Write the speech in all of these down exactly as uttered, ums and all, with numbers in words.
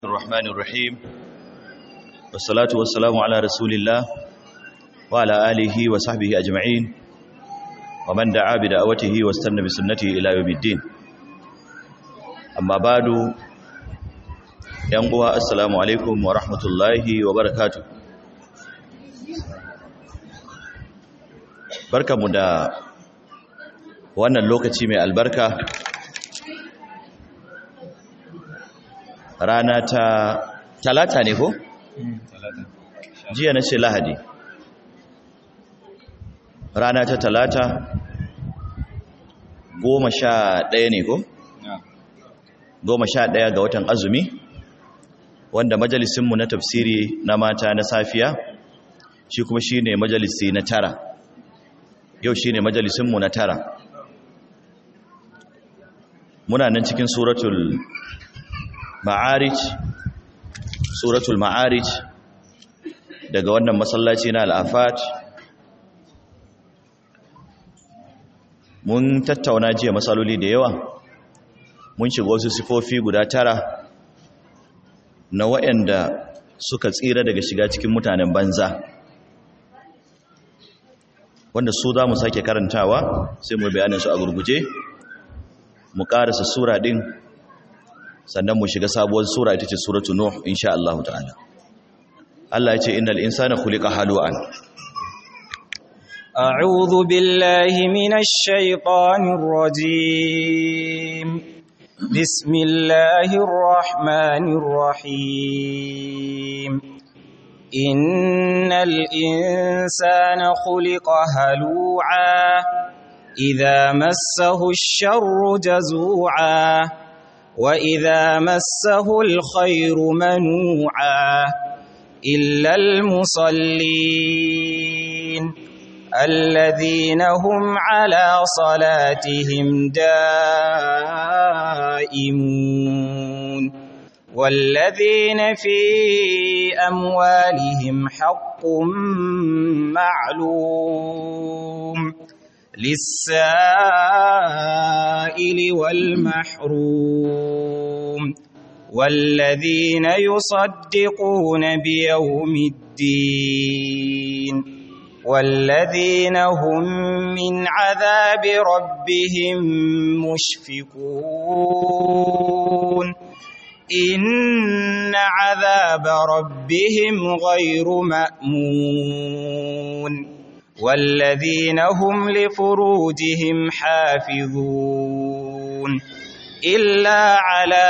الرحمن الرحيم والصلاة والسلام على رسول الله وعلى آله وصحبه أجمعين ومن دعا بدعوته واستنى بسنته إلى يوم الدين أما بعد ينقوى السلام عليكم ورحمة الله وبركاته بركة مدى وأن اللوكة من البركة rana ta talata ne ko? jiya na ce lahadi rana ta talata goma sha ɗaya ne ko? goma sha ɗaya ga watan azumi wanda majalisinmu na tafsiri na mata na safiya shi kuma shi ne majalisi na tara yau shi ne majalisinmu na tara muna nan cikin suratul Ma'arij suratul Ma'arij daga wannan masallaci na Al-Afat mun tattauna jiya masaloli da yawa mun shiga wasu sifofi guda tara na waɗanda suka tsira daga shiga cikin mutanen banza wanda su za mu sake karantawa sai mu bayanin su a gurguje mu karasa sura din sannan mu shiga sabuwar sura ita ce suratu nuh insha Allah ta'ala Allah ya ce innal insana khuliqa halu'an a'udhu billahi minash shaitanir rajim bismillahir rahmanir rahim innal insana khuliqa halu'a idha massahu ash-sharru jazu'a وَإِذَا مَسَّهُ الْخَيْرُ مَنُوعًا إِلَّا الْمُصَلِّينَ الَّذِينَ هُمْ عَلَى صَلَاتِهِمْ دَائِمُونَ وَالَّذِينَ فِي أَمْوَالِهِمْ حَقٌّ مَّعْلُومٌ للسائل والمحروم والذين يصدقون بيوم الدين والذين هم من عذاب ربهم مشفقون إن عذاب ربهم غير مأمون والذين هم لفروجهم حافظون إلا على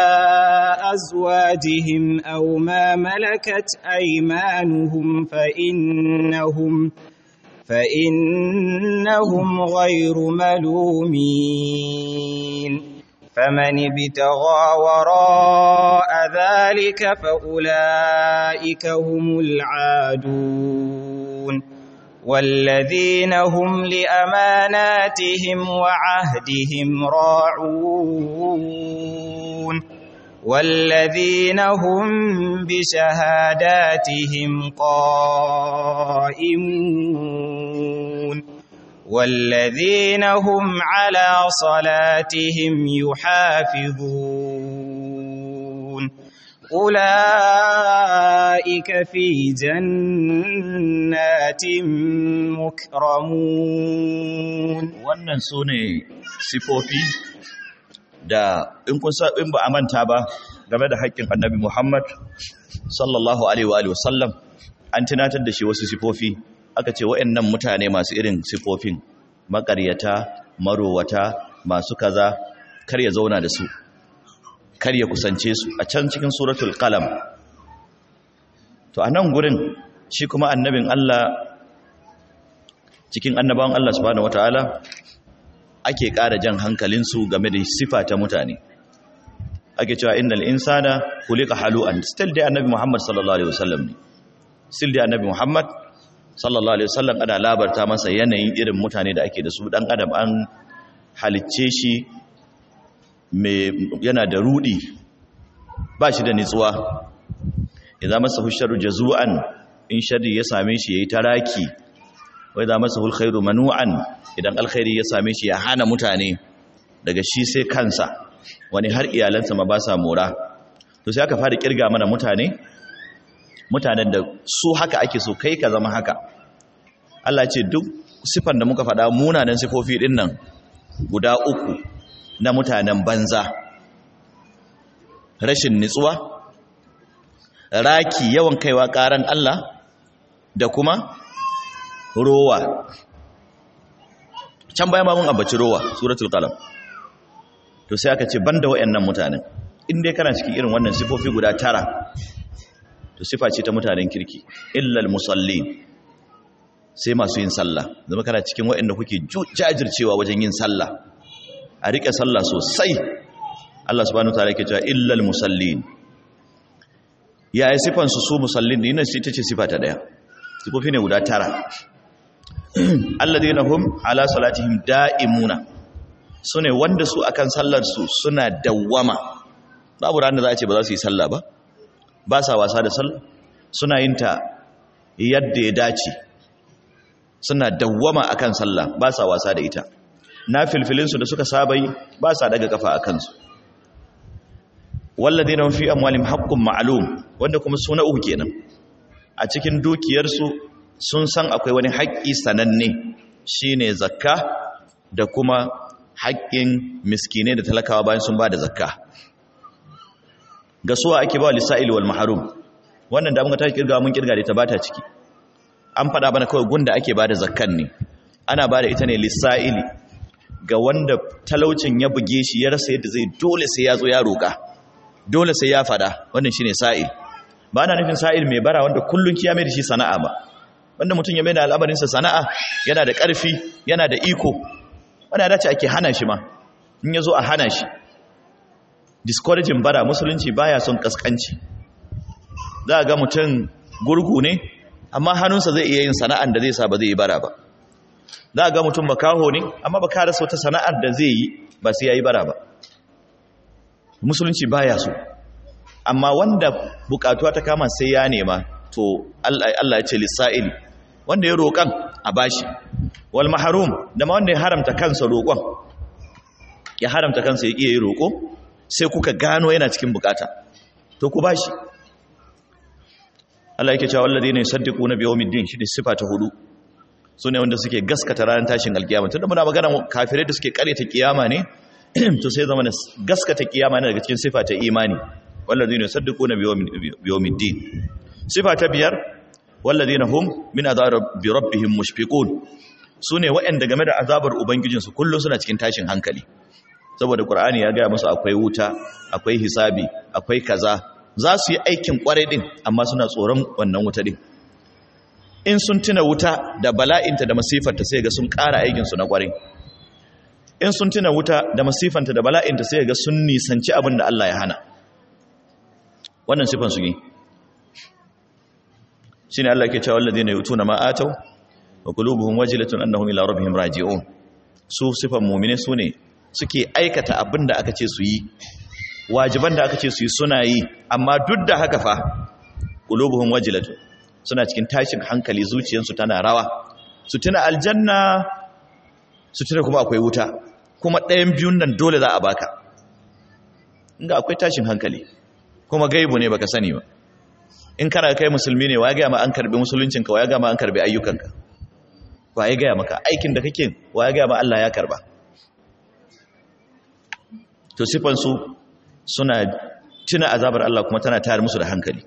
أزواجهم أو ما ملكت أيمانهم فإنهم فإنهم غير ملومين فمن ابتغى وراء ذلك فأولئك هم العادون والذين هم لأماناتهم وعهدهم راعون والذين هم بشهاداتهم قائمون والذين هم على صلاتهم يحافظون أولئك في جنات مكرمون wannan sune sifofi da in kun sa in ba a manta ba game da haƙƙin Annabi Muhammad sallallahu alaihi wa alihi wasallam an tunatar da shi wasu sifofi aka ce waɗannan mutane masu irin sifofin maƙaryata marowata masu kaza kar ya zauna da su kar ya kusance su a can cikin suratul qalam to a nan gurin shi kuma annabin Allah cikin annabawan Allah subhanahu wataala ake ƙara jan hankalinsu game da sifa ta mutane ake cewa innal insana khuliqa halu'an still dai annabi Muhammad sallallahu alaihi wasallam ne still dai annabi Muhammad sallallahu alaihi wasallam ana labarta masa yanayin irin mutane da ake da su dan adam an halicce shi yana da rudi ba shi da nitsuwa idan masa husharu jazu'an in sharri ya same shi yayi taraki wai idan masa khairu manu'an idan alkhairi ya same shi ya hana mutane daga shi sai kansa wani har iyalansa ma ba sa mora to sai aka fara kirga mana mutane mutanen da su haka ake so kai ka zama haka. Allah ce duk sifan da muka faɗa munanan sifofi din nan guda uku na mutanen banza, rashin nitsuwa, raki yawan kaiwa ƙaran Allah da kuma rowa. Can bayan ba mun ambaci rowa suratul qalam, to sai aka ce banda wayannan mutanen in dai kana cikin irin wannan sifofi guda tara to sifa ce ta mutanen kirki. Illal musallin, sai masu yin sallah, zama kana cikin wayanda kuke jajircewa wajen yin sallah, a rike sallah sosai. Allah subhanahu wataala yake cewa illal musallin. Yaya sifan su su musallin din nan ita ce sifa ta daya, sifofi ne guda tara. Alladheena hum ala salatihim da'imuna, sune wanda su akan sallar su suna dawwama. Babu ran da za a ce ba za su yi sallah ba, ba sa wasa da sallah, suna yin ta yadda ya dace, suna dawwama akan sallah, ba sa wasa da ita. Na filfilin su da suka saba yi ba sa daga kafa akan su. Walladheena fi amwalihim haqqun ma'lum, wanda kuma suna uku kenan, a cikin dukiyar su sun san akwai wani haƙƙi sananne, shine zakka da kuma haƙƙin miskine da talakawa bayan sun ba da zakka. Ga suwa ake ba lisa'il wal mahrum, wannan da muka tashi kirga mun kirga da ta bata ciki. An faɗa bana kawai gunda ake ba da zakkan ne, ana ba da ita ne lisa'ili ga wanda talaucin ya buge shi ya rasa yadda zai, dole sai ya zo ya roƙa, dole sai ya faɗa, wannan shine sa'il. Ba na nufin sa'il mai bara wanda kullun kiya mai da shi sana'a ba, wanda mutum ya mai da al'amarinsa sana'a, yana da ƙarfi, yana da iko, wanda dace ake hana shi ma, in ya zo a hana shi. Discouraging bara, musulunci baya son kaskanci. Za a ga mutum gurgu ne, amma hannunsa zai iya yin sana'ar da zai sa ba zai yi bara ba. Za a ga mutum makaho ne, amma ba ka rasa wata sana'ar da zai yi ba sai ya yi bara ba. Musulunci baya so. Amma wanda bukatuwa ta kama sai ya nema, to Allah ya ce lissa'ili, wanda ya roƙan a bashi. Wal mahrum, da ma wanda ya haramta kansa roƙon, ya haramta kansa ya iya yi roƙo, sai kuka gano yana cikin bukata, to ku bashi. Allah yake cewa walladheena yusaddiquna bi yawmiddin, shi ne sifa ta hudu, sune wanda suke gaskata ranar tashin alkiyama. Tunda muna magana kafirai da suke karyata kiyama ne, to sai zama gaskata kiyama ne daga cikin sifa ta imani. Walladheena yusaddiquna bi yawmiddin. Sifa ta biyar, walladheena hum min azabi rabbihim mushfiqun, sune waɗanda game da azabar ubangijinsu kullum suna cikin tashin hankali. Saboda Qur'ani ya gaya musu akwai wuta, akwai hisabi, akwai kaza, za su yi aikin kwarai din amma suna tsoron wannan wuta din. In sun tuna wuta da bala'inta da masifarta sai ga sun ƙara aikin su na kwarai. In sun tuna wuta da masifanta da bala'inta sai ga sun nisanci abin da Allah ya hana. Wannan sifan su ne. Shine Allah yake cewa alladheena yutuna ma atau wa qulubuhum wajilatun annahum ila rabbihim raji'un. Su sifan mu'mine su ne suke aikata abin da aka ce su yi, wajiban da aka ce su yi suna yi, amma duk da haka fa qulubuhum wajilatu, suna cikin tashin hankali, zuciyarsu tana rawa, su tuna aljanna, su tuna kuma akwai wuta, kuma ɗayan biyun nan dole za a baka. Inga akwai tashin hankali, kuma gaibu ne baka sani ba. In kana kai musulmi ne, wa ya gaya ma an karbi musuluncinka, wa ya gaya ma an karbi ayyukanka, wa ya gaya maka aikin da kake, wa ya gaya ma Allah ya karba. To sifansu suna tuna azabar Allah kuma tana tayar musu da hankali.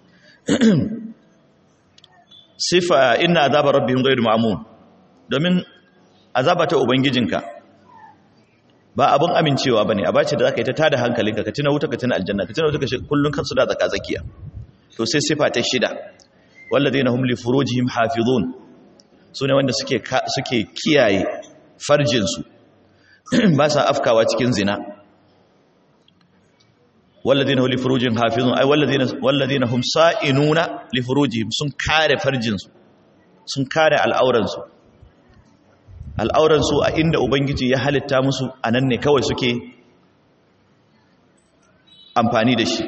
Sifa inna azabar rabbihim ghayru ma'mun, domin azaba ta ubangijinka ba abun amincewa bane, a bace da zaka yi ta tada hankalinka, ka tuna wuta, ka tuna aljanna, ka tuna wuta, ka kullun kansu da zaka zakiya. To sai sifa ta shida, walladheena hum li furujihim hafizun, sune wanda suke suke kiyaye farjinsu, ba sa afkawa cikin zina. والذين هم لفروجهم حافظون أي والذين والذين هم صائنون لفروجهم, sun kare farjinsu, sun kare al'auransu. Al'auransu a inda ubangiji ya halitta musu anan ne kawai suke amfani da shi.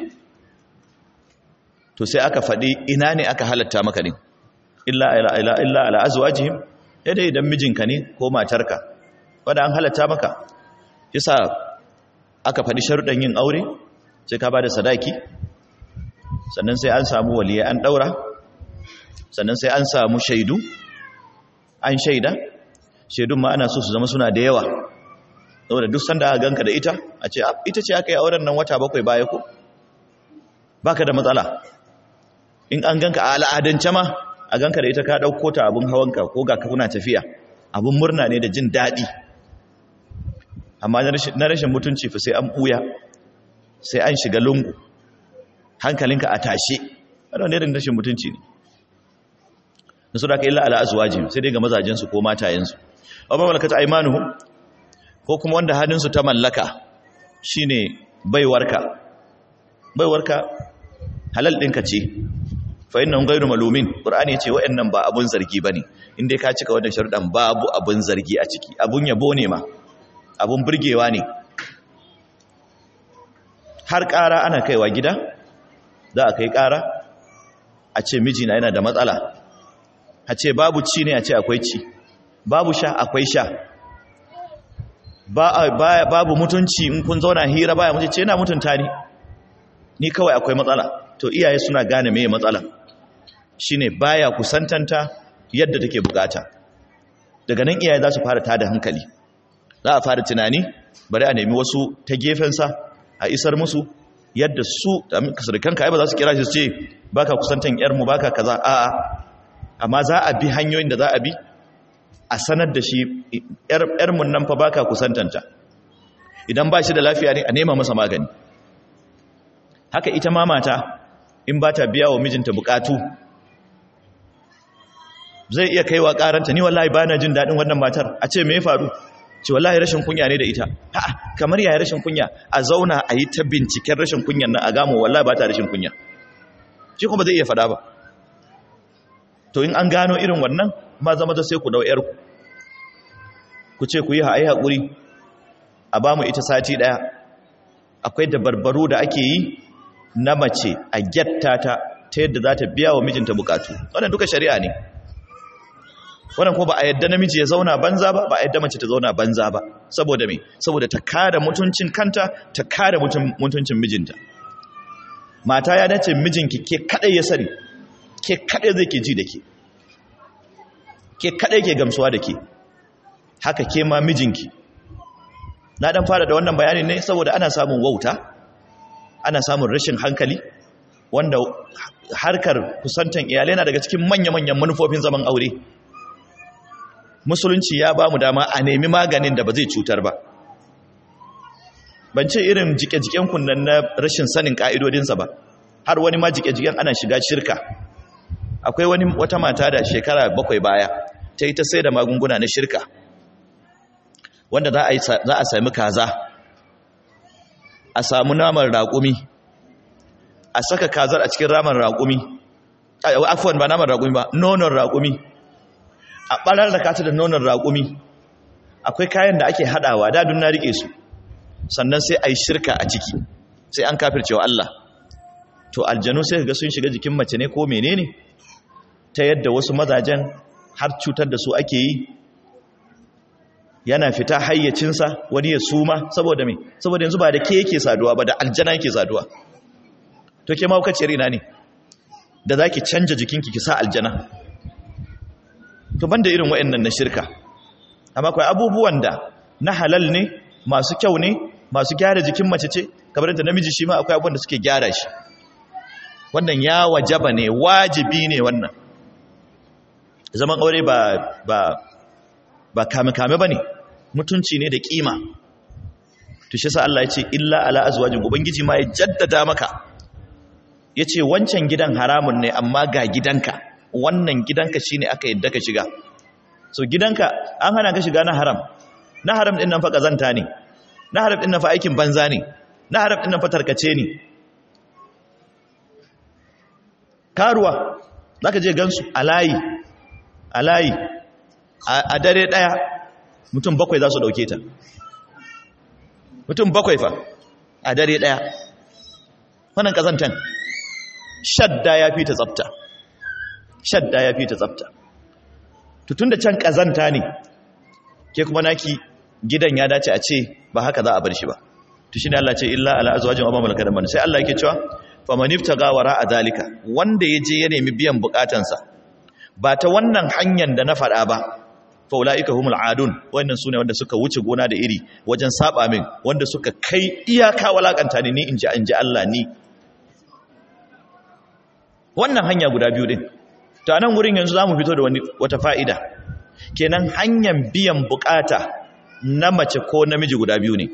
To sai aka faɗi ina ne aka halatta maka ne, illa illa illa ala azwajihim, yadda idan mijinka ne ko matarka wanda an halatta maka. Yasa aka faɗi sharuɗan yin aure, sai ka ba da sadaki, sannan sai an samu waliyai an daura, sannan sai an samu shaidu an shaida. Shaidun ma ana so su zama suna da yawa, saboda duk sanda aka ganka da ita a ce ita ce aka yi auren nan wata bakwai baya ko baka da matsala. In an ganka a al'adance ma a ganka da ita ka dauko ta abun hawanka ko ga kuna tafiya, abun murna ne da jin daɗi. Amma na rashin mutunci fa sai an buya, sai an shiga lungu, hankalinka a tashe, wannan ne rashin mutunci ne. da su da ka illa ala azwajihim, sai dai ga mazajensu ko matayensu. Amma malakata aymanuhum, ko kuma wanda hannunsu ta mallaka, shine baiwarka. Baiwarka halal ɗinka ce, fa innahum ghayru malumin. Qur'ani ya ce wa'annan ba abun zargi bane, in dai ka cika wannan sharuɗan babu abun zargi a ciki, abun yabo ne ma, abun burgewa ne. Har ƙara ana kaiwa gida, za a kai ƙara a ce mijina yana da matsala, a ce babu ci ne a ce akwai ci, babu sha akwai sha, babu mutunci in kun zauna hira baya mutunci ce yana mutunta ni, ni kawai akwai matsala. To iyaye suna gane meye matsala, shine baya kusantanta yadda take bukata. Daga nan iyaye za su fara tada hankali, za a fara tunani bari a nemi wasu ta gefensa a isar musu yadda su kasarkanka ai ba za su kira shi su ce baka kusantan yarmu baka kaza, a'a, amma za a bi hanyoyin da za a bi a sanar da shi yarmun nan fa baka kusantanta, idan ba shi da lafiya ne a nema masa magani. Haka ita ma mata in ba ta biya wa mijinta bukatu, zai iya kaiwa karanta, ni wallahi bana jin dadin wannan matar, a ce me ya faru, ce wallahi rashin kunya ne da ita. A'a, kamar yaya rashin kunya? A zauna a yi ta binciken rashin kunyan nan a gamo wallahi ba ta rashin kunya, shi kuma zai iya fada ba. To in an gano irin wannan, ma zama da sai ku dau yarku, ku ce ku yi ha'i haƙuri a ba mu ita sati ɗaya. Akwai dabarbaru da ake yi na mace a gyatta ta ta yadda za ta biya wa mijinta bukatu, wannan duka shari'a ne. Wannan ko ba a yadda namiji ya zauna banza ba, ba a yadda mace ta zauna banza ba. Saboda me? Saboda ta kare mutuncin kanta, ta kare mutuncin mijinta. Mata ya dace mijinki ke kadai ya sani, ke kadai zai ke ji da ke, ke kadai ke gamsuwa da ke, haka ke ma mijinki. Na dan fara da wannan bayanin ne saboda ana samun wauta, ana samun rashin hankali, wanda harkar kusantan iyalai na daga cikin manya-manyan manufofin zaman aure. Musulunci ya ba mu dama a nemi maganin da ba zai cutar ba. Ban ce irin jike-jiken kunnan na rashin sanin ka'idodinsa ba, har wani ma jike-jiken ana shiga shirka. Akwai wani wata mata da shekara bakwai baya ta yi ta sai da magunguna na shirka, wanda za a sami kaza, a samu naman raƙumi, a saka kazar a cikin raman raƙumi, afuwan ba naman raƙumi ba, nonon raƙumi, a ɓarar da kata da nonon raƙumi. Akwai kayan da ake haɗawa, dadun na riƙe su, sannan sai a yi shirka a ciki, sai an kafircewa Allah. To aljanu sai ga sun shiga jikin mace ne ko menene, ta yadda wasu mazajen har cutar da su ake yi, yana fita hayyacinsa, wani ya suma. Saboda me? Saboda yanzu ba da ke yake saduwa ba, da aljana yake saduwa. To ke mahaukaciyar ina ne da za ki canja jikinki ki sa aljana? To banda irin waɗannan na shirka, amma akwai abubuwan da na halal ne, masu kyau ne, masu gyara jikin mace ce, kamar da namiji shi ma akwai abubuwan da suke gyara shi. Wannan ya wajaba ne, wajibi ne wannan. Zaman aure ba ba ba kame-kame ba ne, mutunci ne da kima. To shi sa Allah ya ce illa ala azwajin, ubangiji ma ya jaddada maka, ya ce wancan gidan haramun ne amma ga gidanka, wannan gidanka shine aka yadda ka shiga. So gidanka an hana ka shiga na haram, na haram din nan fa kazanta ne, na haram din nan fa aikin banza ne, na haram din nan fa tarkace ne. Karuwa zaka je gansu a layi a layi a dare daya mutum bakwai za su dauke ta, mutum bakwai fa a dare daya. Wannan kazantan shadda ya fi ta tsafta, shadda ya fi ta tsafta. Tutun da can kazanta ne, ke kuma naki gidan ya dace a ce ba haka za a bar shi ba. To shine Allah ce illa ala azwajin wa ma malakat aymanuhum. Sai Allah yake cewa faman ibtaga wara zalika wanda yaje ya nemi biyan bukatansa ba ta wannan hanyar da na faɗa ba fa ulaika humul adun wannan sune wanda suka wuce gona da iri wajen saba min wanda suka kai iyaka walakanta ni inji inji Allah ni wannan hanya guda biyu din to anan gurin yanzu zamu fito da wani wata fa'ida kenan hanyar biyan bukata na mace ko namiji guda biyu ne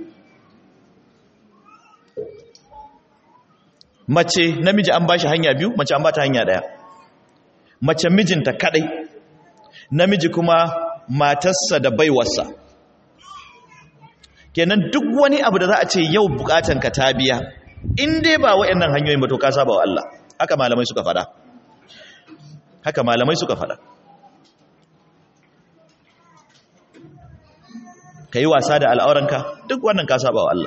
mace namiji an bashi hanya biyu mace an bata hanya daya mace mijinta kadai namiji kuma matarsa da baiwarsa kenan duk wani abu da za a ce yau bukatanka ta biya in dai ba waɗannan hanyoyin ba to ka saba wa Allah haka malamai suka fada haka malamai suka fada kai wasa da al'auranka duk wannan ka saba wa Allah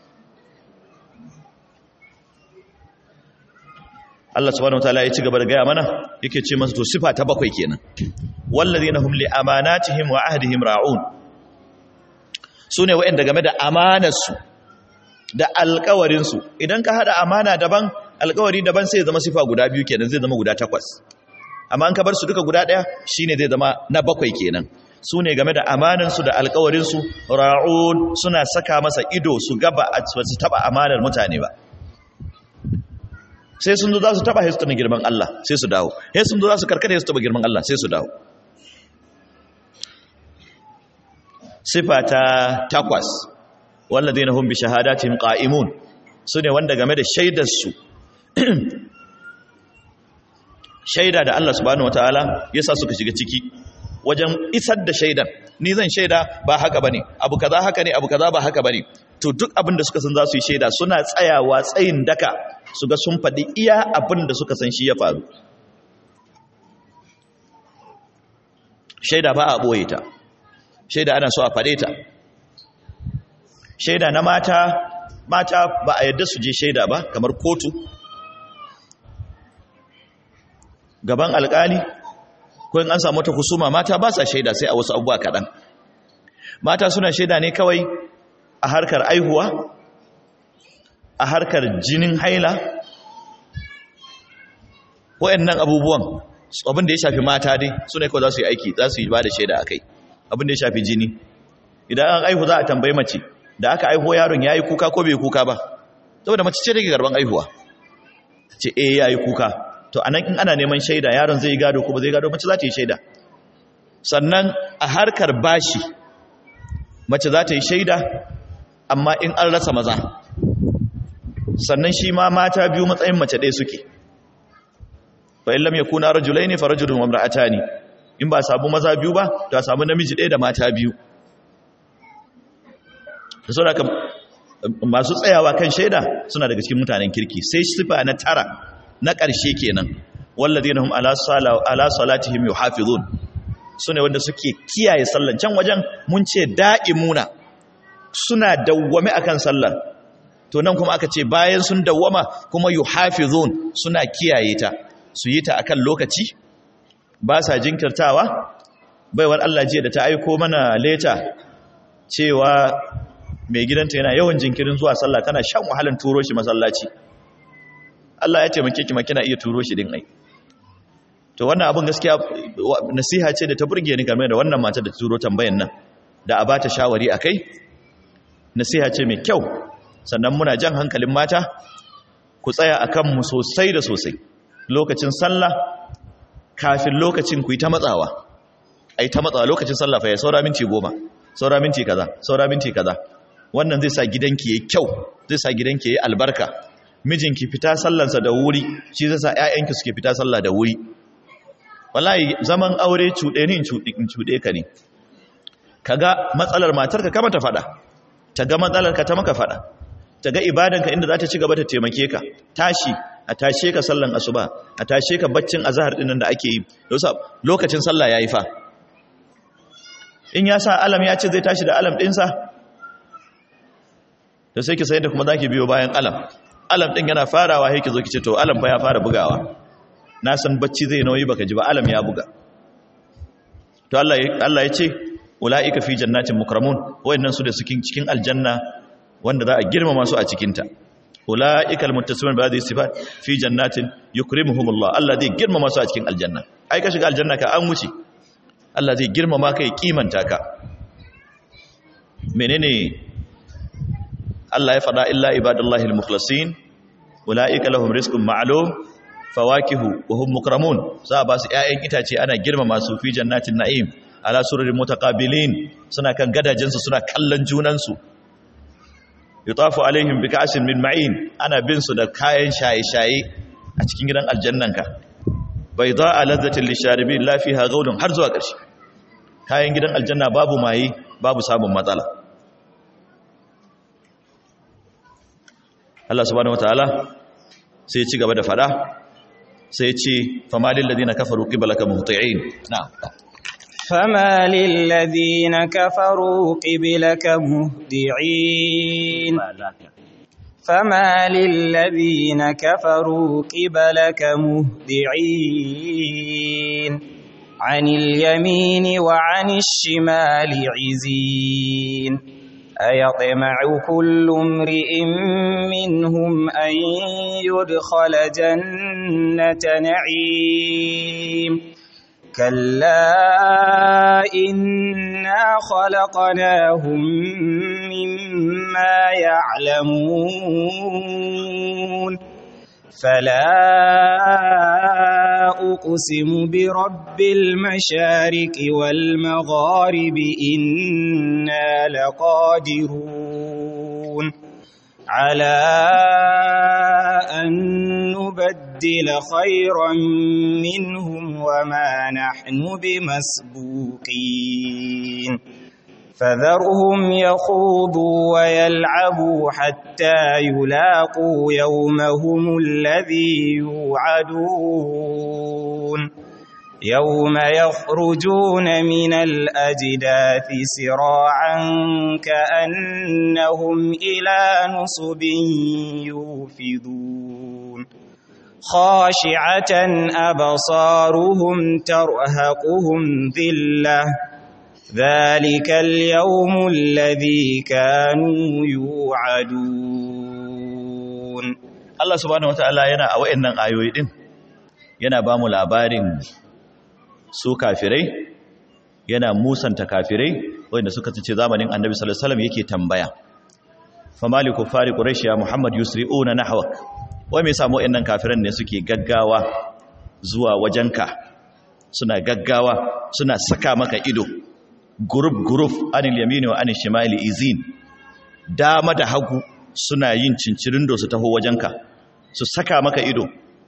Allah subhanahu wataala ya ci gaba da gaya mana yake ce masa to sifa ta bakwai kenan wallazina hum li amanatihim wa ahdihim ra'un sune wa'anda game da amanarsu da alƙawarin su idan ka hada amana daban alƙawari daban sai ya zama sifa guda biyu kenan zai zama guda takwas amma an ka bar su duka guda daya shine zai zama na bakwai kenan sune game da amanan su da alƙawarin su ra'un suna saka masa ido su gaba a su taba amanar mutane ba sai sun zo za su taba sai su tana girman Allah sai su dawo sai sun zo za su karkata sai su taba girman Allah sai su dawo sifa ta takwas walladheena hum bi shahadatihim qa'imun sune wanda game da shaidar su shaida da Allah subhanahu wataala yasa suka shiga ciki wajen isar da shaidan ni zan shaida ba haka bane abu kaza haka ne abu kaza ba haka bane to duk abin da suka san za su yi shaida suna tsayawa tsayin daka su ga sun faɗi iya abin da suka san shi ya faru shaida ba a ɓoye ta shaida ana so a faɗe ta shaida na mata mata ba a yadda su je shaida ba kamar kotu gaban alƙali ko in an samu ta husuma mata ba sa shaida sai a wasu abubuwa kaɗan mata suna shaida ne kawai a harkar aihuwa a harkar jinin haila waɗannan abubuwan abin da ya shafi mata dai su ne kawai za su yi aiki za su yi ba da shaida a kai abin da ya shafi jini idan an aihu za a tambayi mace da aka aiho yaron ya yi kuka ko bai kuka ba saboda mace ce take garban aihuwa ce eh ya yi kuka to anan in ana neman shaida yaron zai yi gado ko ba zai gado mace za ta yi shaida sannan a harkar bashi mace za ta yi shaida amma in an rasa maza sannan shi ma mata biyu matsayin mace ɗaya suke fa in lam yakuna rajulaini fa rajulun wa imra'atani in ba samu maza biyu ba to a samu namiji ɗaya da mata biyu saboda masu tsayawa kan shaida suna daga cikin mutanen kirki sai sifa na tara na ƙarshe kenan walladheena hum ala sala ala salatihim yuhafizun sune wanda suke kiyaye sallan can wajen mun ce da'imuna suna dawwame akan sallar to nan kuma aka ce bayan sun dawwama kuma yuhafizun suna kiyaye ta su yi ta akan lokaci ba sa jinkirtawa baiwar Allah jiya da ta aiko mana leta cewa mai gidanta yana yawan jinkirin zuwa sallah tana shan wahalan turo shi masallaci Allah ya taimake ki ma kina iya turo shi din ai to wannan abun gaskiya nasiha ce da ta burge ni game da wannan mata da ta turo tambayan nan da a bata shawari akai nasiha ce mai kyau sannan muna jan hankalin mata ku tsaya akan mu sosai da sosai lokacin sallah kafin lokacin ku yi ta matsawa ai ta matsawa lokacin sallah fa ya saura minti goma saura minti kaza saura minti kaza wannan zai sa gidanki yayi kyau zai sa gidanki yayi albarka mijinki fita sallansa da wuri shi zai sa ƴaƴanki suke fita sallah da wuri wallahi zaman aure cuɗe ne in cuɗe ka ne kaga matsalar matarka ka mata fada ta ga matsalar ka ta maka fada ta ga ibadanka inda za ta ci gaba ta taimake ka tashi a tashe ka sallan asuba a tashe ka baccin azhar din nan da ake yi lokacin sallah yayi fa in ya sa alam ya ce zai tashi da alam ɗinsa da sai ki sayar da kuma za ki biyo bayan alam alam ɗin yana farawa haiki zo ki ce to alam fa ya fara bugawa na san bacci zai nauyi baka ji ba alam ya buga to Allah ya ce ula'ika fi jannatin mukramun wayannan su da cikin cikin aljanna wanda za a girmama su a cikinta ulaikal muttasimun bi hadhihi sifat fi jannatin yukrimuhumullah Allah zai girmama su a cikin aljanna ai ka shiga aljanna ka an wuce Allah zai girmama ka ya kimanta ka menene Allah ya faɗa illa ibadallahil mukhlasin ulaika lahum rizqun ma'lum fawakihu wa hum mukramun za ba su ƴaƴan itace ana girmama su fi jannatin na'im ala sururin mutaqabilin suna kan gadajen su suna kallon junan su yutafu alaihim bi ka'sin min ma'in ana bin su da kayan shaye-shaye a cikin gidan aljannanka bayda ladzatin lisharibin la fiha ghawlun har zuwa ƙarshe kayan gidan aljanna babu maye babu samun matsala Allah subhanahu wataala sai ya ci gaba da fada sai ya ce famalil ladina kafaru qibalaka muhti'in na'am famalil ladina kafaru qibalaka muhti'in famalil ladina kafaru qibalaka muhti'in 'anil yamini wa 'anil shimali 'izin أيطمع كل امرئ منهم أن يدخل جنة نعيم كلا إنا خلقناهم مما يعلمون فلا أقسم برب المشارق والمغارب إنا لقادرون على أن نبدل خيرا منهم وما نحن بمسبوقين فذرهم يخوضوا ويلعبوا حتى يلاقوا يومهم الذي يوعدون يوم يخرجون من الأجداث سراعا كأنهم إلى نصب يوفضون خاشعة أبصارهم ترهقهم ذلة ذلك اليوم الذي كانوا يوعدون Allah subhanahu wataala yana a wayannan ayoyi din yana ba mu labarin su kafirai yana musanta kafirai wanda suka tace zamanin Annabi sallallahu alaihi wasallam yake tambaya famaliku fari quraish ya Muhammad yusri'una nahwak wai me yasa mu wayannan kafiran ne suke gaggawa zuwa wajenka suna gaggawa suna saka maka ido guruf guruf anil yamini wa anil shimali izin dama da hagu suna yin cincirindo su taho wajenka su saka maka ido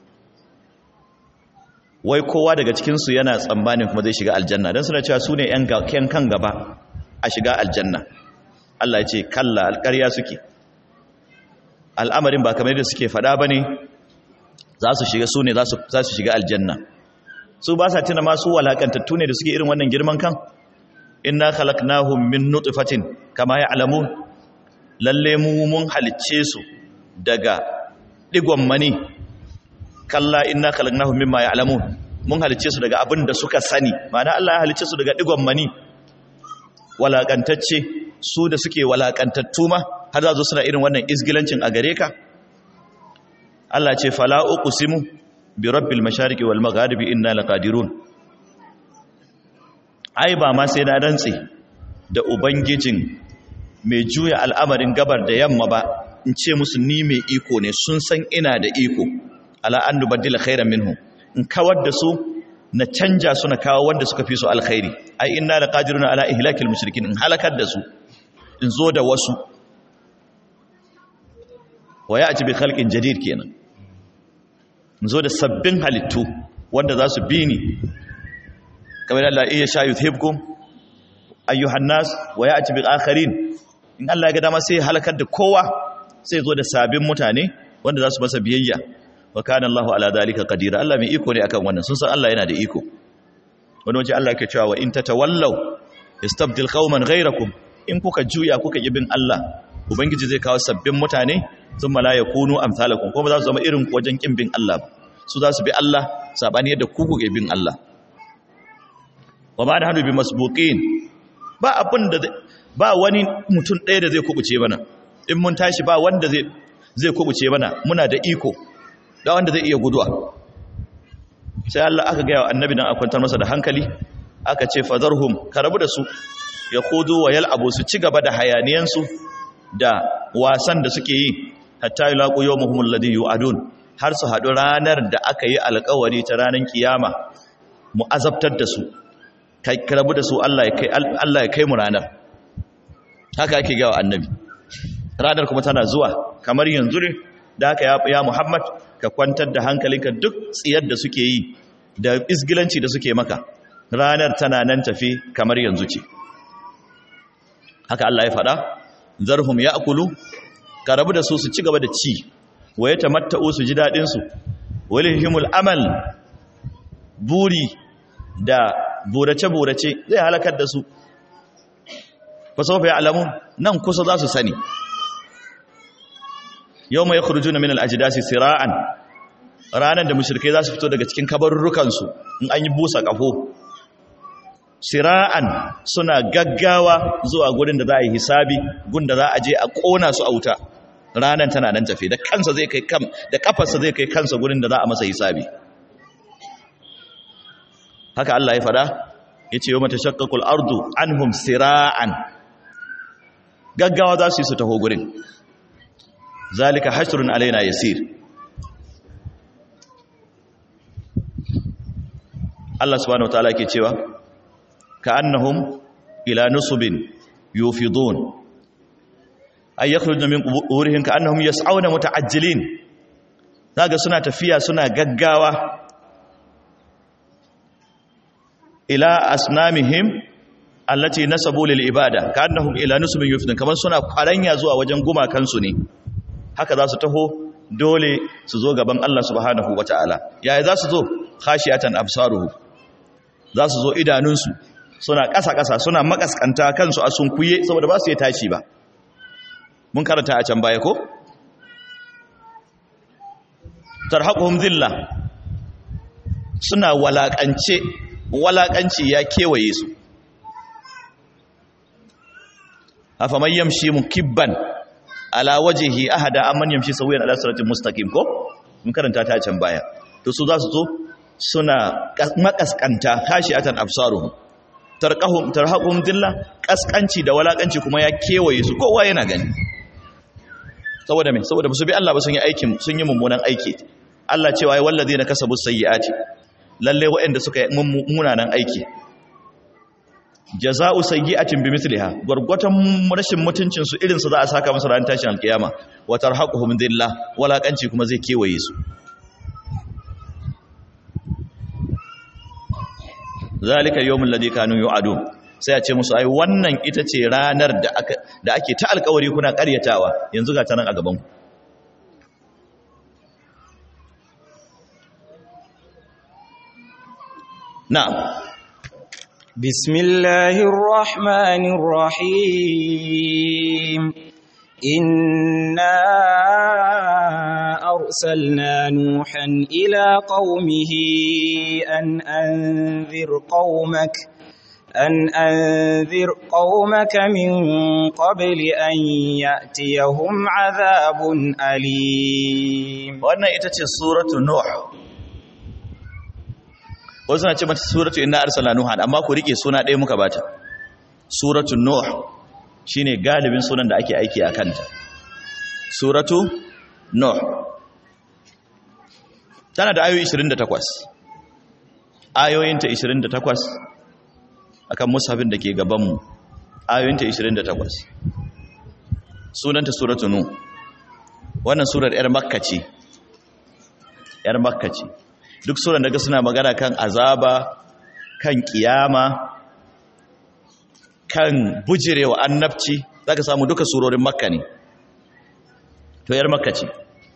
wai kowa daga cikin su yana tsammanin kuma zai shiga aljanna dan suna cewa su ne yan kan gaba a shiga aljanna Allah ya ce kalla alƙarya suke al'amarin ba kamar da suke faɗa bane za su shiga su ne za su za su shiga aljanna su ba sa tuna masu walakantattu ne da suke irin wannan girman kan inna khalaqnahum min nutfatin kama ya'lamun lalle mu mun halicce su daga digon mani kalla inna khalaqnahum mimma ya'lamun mun halicce su daga abin da suka sani ma'ana Allah ya halicce su daga digon mani walakantacce su da suke walakantattu ma har za su suna irin wannan isgilancin a gare ka Allah ce fala uqsimu bi rabbil mashariqi wal magharibi inna laqadirun ai ba ma sai na rantsi da ubangijin mai juya al'amarin gabar da yamma ba in ce musu ni mai iko ne sun san ina da iko ala an nubaddila khairan minhum in kawar da su na canja su na kawo wanda suka fi su alkhairi ai inna laqadiruna ala ihlakil mushrikin in halakar da su in zo da wasu wa ya'ti bi khalqin jadid kenan in zo da sabbin halittu wanda za su bi ni kamar Allah iya sha yuthibkum ayyuhan nas wa ya'ti bil akharin in Allah ya ga dama sai halakar da kowa sai zo da sabbin mutane wanda za su masa biyayya wa kana Allahu ala zalika qadira Allah mai iko ne akan wannan sun san Allah yana da iko wani waje Allah yake cewa wa in tatawallaw yastabdil qauman ghayrakum in kuka juya kuka ibin Allah ubangiji zai kawo sabbin mutane thumma la yakunu amsalakum kuma za su zama irin wajen kin bin Allah su za su bi Allah sabani yadda ku kuke bin Allah wa ma nahnu bi masbuqin ba abin da ba wani mutum ɗaya da zai kubuce mana in mun tashi ba wanda zai zai kubuce mana muna da iko da wanda zai iya guduwa sai Allah aka ga annabi dan akwantar masa da hankali aka ce fadharhum karabu da su ya khudu wa yal'abu su ci gaba da hayaniyansu da wasan da suke yi hatta yulaqu yawmuhum alladhi yu'adun har su hadu ranar da aka yi alƙawari ta ranar kiyama mu azabtar da su kai karabu da su Allah ya kai Allah ya kai mu ranar haka ake ga annabi ranar kuma tana zuwa kamar yanzu ne da haka ya, ya Muhammad ka kwantar da hankalinka duk tsiyar da suke yi da isgilanci da suke maka ranar tana nan tafi kamar yanzu ce haka Allah ya faɗa zarhum ya'kulu ka rabu da su su ci gaba da ci wa yatamatta'u su ji dadin su walihimul amal buri da burace burace zai halakar da su fa sawfa ya'lamun nan kusa za su sani yawma yakhrujuna min al-ajdasi sira'an ranan da mushrikai za su fito daga cikin kabarurrukan su in an yi busa kafo sira'an suna gaggawa zuwa gurin da za a yi hisabi gun da za a je a kona su a wuta ranan tana nan tafe da kansa zai kai kam da kafarsa zai kai kansa gurin da za a masa hisabi haka Allah ya fada yace yawma tashaqqaqul ardu anhum sira'an gaggawa za su yi su taho gurin zalika hashrun alaina yasir Allah subhanahu wataala yake cewa ka'annahum ila nusubin yufidun ay yakhrujuna min quburihim ka'annahum yas'auna muta'ajjilin daga suna tafiya suna gaggawa ila asnamihim allati nasabu lil ibada ka'annahum ila nusubin yufidun kamar suna kwaranya zuwa wajen gumakansu ne haka za su taho dole su zo gaban Allah subhanahu wataala yaya za su zo khashiyatan absaruhu za su zo idanunsu suna ƙasa-ƙasa suna makaskanta kansu a sunkuye saboda ba su yi tashi ba mun karanta a can baya ko tarhaquhum dhilla suna walakance walakanci ya kewaye su afaman yamshi mukibban ala wajhihi ahada amman yamshi sawiyan ala siratin mustaqim ko mun karanta ta a can baya to su za su zo suna makaskanta khashiatan absaruhum tarqahum tarhaqum dilla kaskanci da walakanci kuma ya kewaye su kowa yana gani saboda me saboda su bi Allah ba sun yi aikin sun yi mummunan aiki Allah cewa ai wallazina kasabu sayyiati lalle waɗanda suka yi mummunan aiki jazaa'u sayyi'atin bimithliha gurgurtan rashin mutuncin su irin su za a saka musu ran tashin alkiyama wa tarhaquhum dilla walakanci kuma zai kewaye su zalika yawmul ladhi kanu yu'adun sai a ce musu ai wannan ita ce ranar da aka da ake ta alƙawari kuna ƙaryatawa yanzu ga ta nan a gaban ku na'am bismillahir rahmanir rahim inna أرسلنا نوحا إلى قومه أن أنذر قومك أن أنذر قومك من قبل أن يأتيهم عذاب أليم وأنا إتتي سورة نوح وزنا تمت سورة إنا أرسلنا نوحا أما كوريكي سنة دي مكباتا سورة نوح shine galibin sunan da ake aiki a kanta suratu nuh tana da ayoyi ishirin da takwas ayoyinta ishirin da takwas akan mushafin da ke gabanmu ayoyinta ishirin da takwas sunanta suratu nuh wannan surar yar makka ce yar makka ce duk suran daga suna magana kan azaba kan kiyama kan bujirewa annabci zaka samu duka surorin makka ne to yar makka ce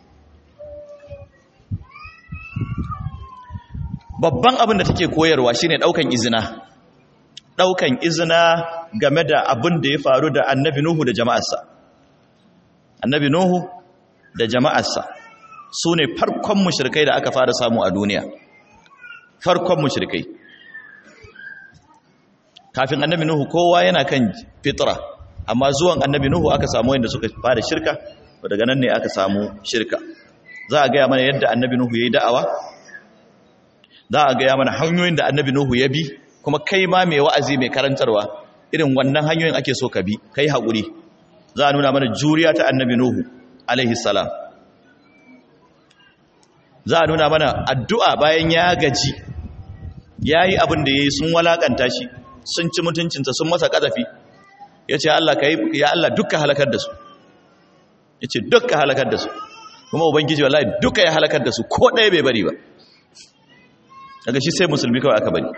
babban abin da take koyarwa shine daukan izina daukan izina game da abin da ya faru da annabi nuhu da jama'arsa annabi nuhu da jama'arsa sune farkon mushrikai da aka fara samu a duniya farkon mushrikai kafin annabi nuhu kowa yana kan fitra amma zuwan annabi nuhu aka samu wanda suka fara shirka daga nan ne aka samu shirka. Za a gaya mana yadda annabi Nuhu ya yi da'awa, za a gaya mana hanyoyin da annabi Nuhu ya bi, kuma kai ma mai wa'azi mai karantarwa irin wannan hanyoyin ake so ka bi, kai haƙuri. Za a nuna mana juriya ta annabi Nuhu alaihi salam. Za a nuna mana addu'a bayan ya gaji, ya yi abin da ya yi, sun walakanta shi, sun ci mutuncinsa, sun masa ƙazafi. Ya ce Allah ka yi, ya Allah dukka halakar da su. Ya ce dukka halakar da su. Kuma Ubangiji wallahi duka ya halakar da su, ko ɗaya bai bari ba. Daga shi sai musulmi kawai aka bari.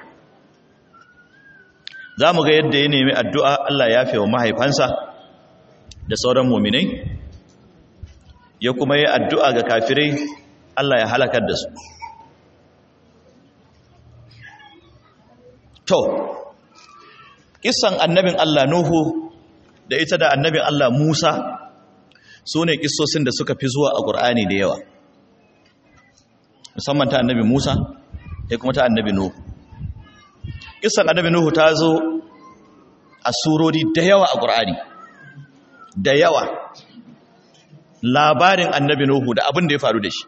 Za mu ga yadda ya nemi addu'a Allah ya fi wa mahaifansa da sauran muminai, ya kuma yi addu'a ga kafirai Allah ya halakar da su. To, kissan annabin Allah Nuhu da ita da annabin Allah Musa su ne kissosin da suka fi zuwa a ƙur'ani da yawa, musamman ta annabi Musa da kuma ta annabi Nuhu. Kissan annabi Nuhu ta zo a surori da yawa a ƙur'ani, da yawa. Labarin annabi Nuhu da abin da ya faru da shi.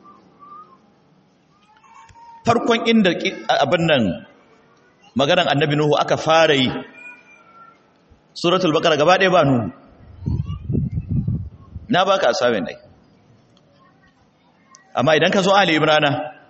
Farkon inda abin nan maganar annabi Nuhu aka fara yi, suratul Baqara gaba ɗaya ba Nuhu. Na baka asabin dai. Amma idan ka zo Ali Imran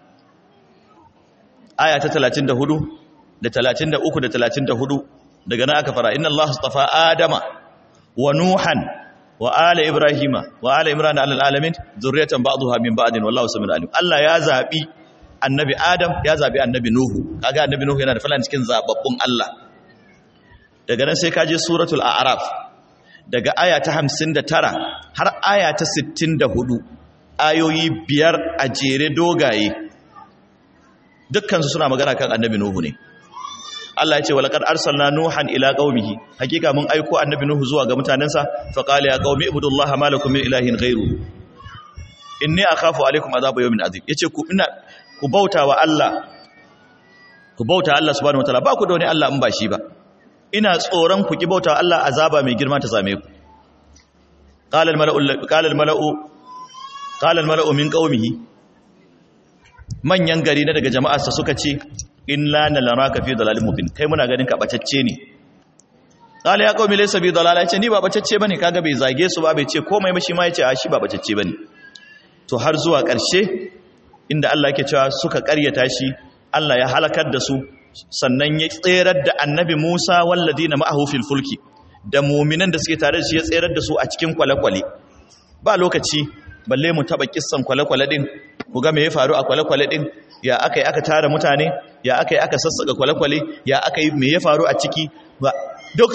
aya ta talatin da hudu da talatin da uku da talatin da hudu, daga nan aka fara inna Allah astafa Adama wa Nuhan wa ala Ibrahima wa ala Imran alal alamin zurriyatan ba'daha min ba'din wallahu samiul alim. Allah ya zabi annabi Adam, ya zabi annabi Nuhu. Kaga annabi Nuhu yana da falan cikin zababbun Allah. Daga nan sai ka je suratul A'raf, daga aya ta hamsin da tara har aya ta sittin da hudu, ayoyi biyar a jere dogaye, dukkansu suna magana kan annabi Nuhu ne. Allah ya ce walaqad arsalna nuhan ila qaumihi, hakika mun aiko annabi Nuhu zuwa ga mutanensa, fa qala ya qaumi ibudullaha ma lakum min ilahin ghairu inni akhafu alaykum adhab yawmin azim. Yace ku ina ku bauta wa Allah, ku bauta Allah subhanahu wataala, ba ku da wani Allah in ba shi ba. Ina tsoron ku ki bauta wa Allah, azaba mai girma ta same ku. Qala al-mala'u qala al-mala'u qala al-mala'u min qaumihi, manyan gari na daga jama'arsa suka ce in la nalaraka fi dalalin mubin, kai muna ganin ka bacacce ne. Qala ya qaumi laysa bi dalala, yace ni ba bacacce bane. Kaga bai zage su ba, bai ce komai ba, shi ma yace a shi ba bacacce bane. To har zuwa ƙarshe inda Allah yake cewa suka ƙaryata shi, Allah ya halakar da su, sannan ya tserar da annabi Musa walladina ma'ahu fil fulki, da mu'minan da suke tare da shi ya tserar da su a cikin kwale-kwale. Ba lokaci balle mu taba kissan kwale-kwale din, ku ga me ya faru a kwale-kwale din, ya akai aka tara mutane, ya akai aka sassaka kwale-kwale, ya akai me ya faru a ciki, ba duk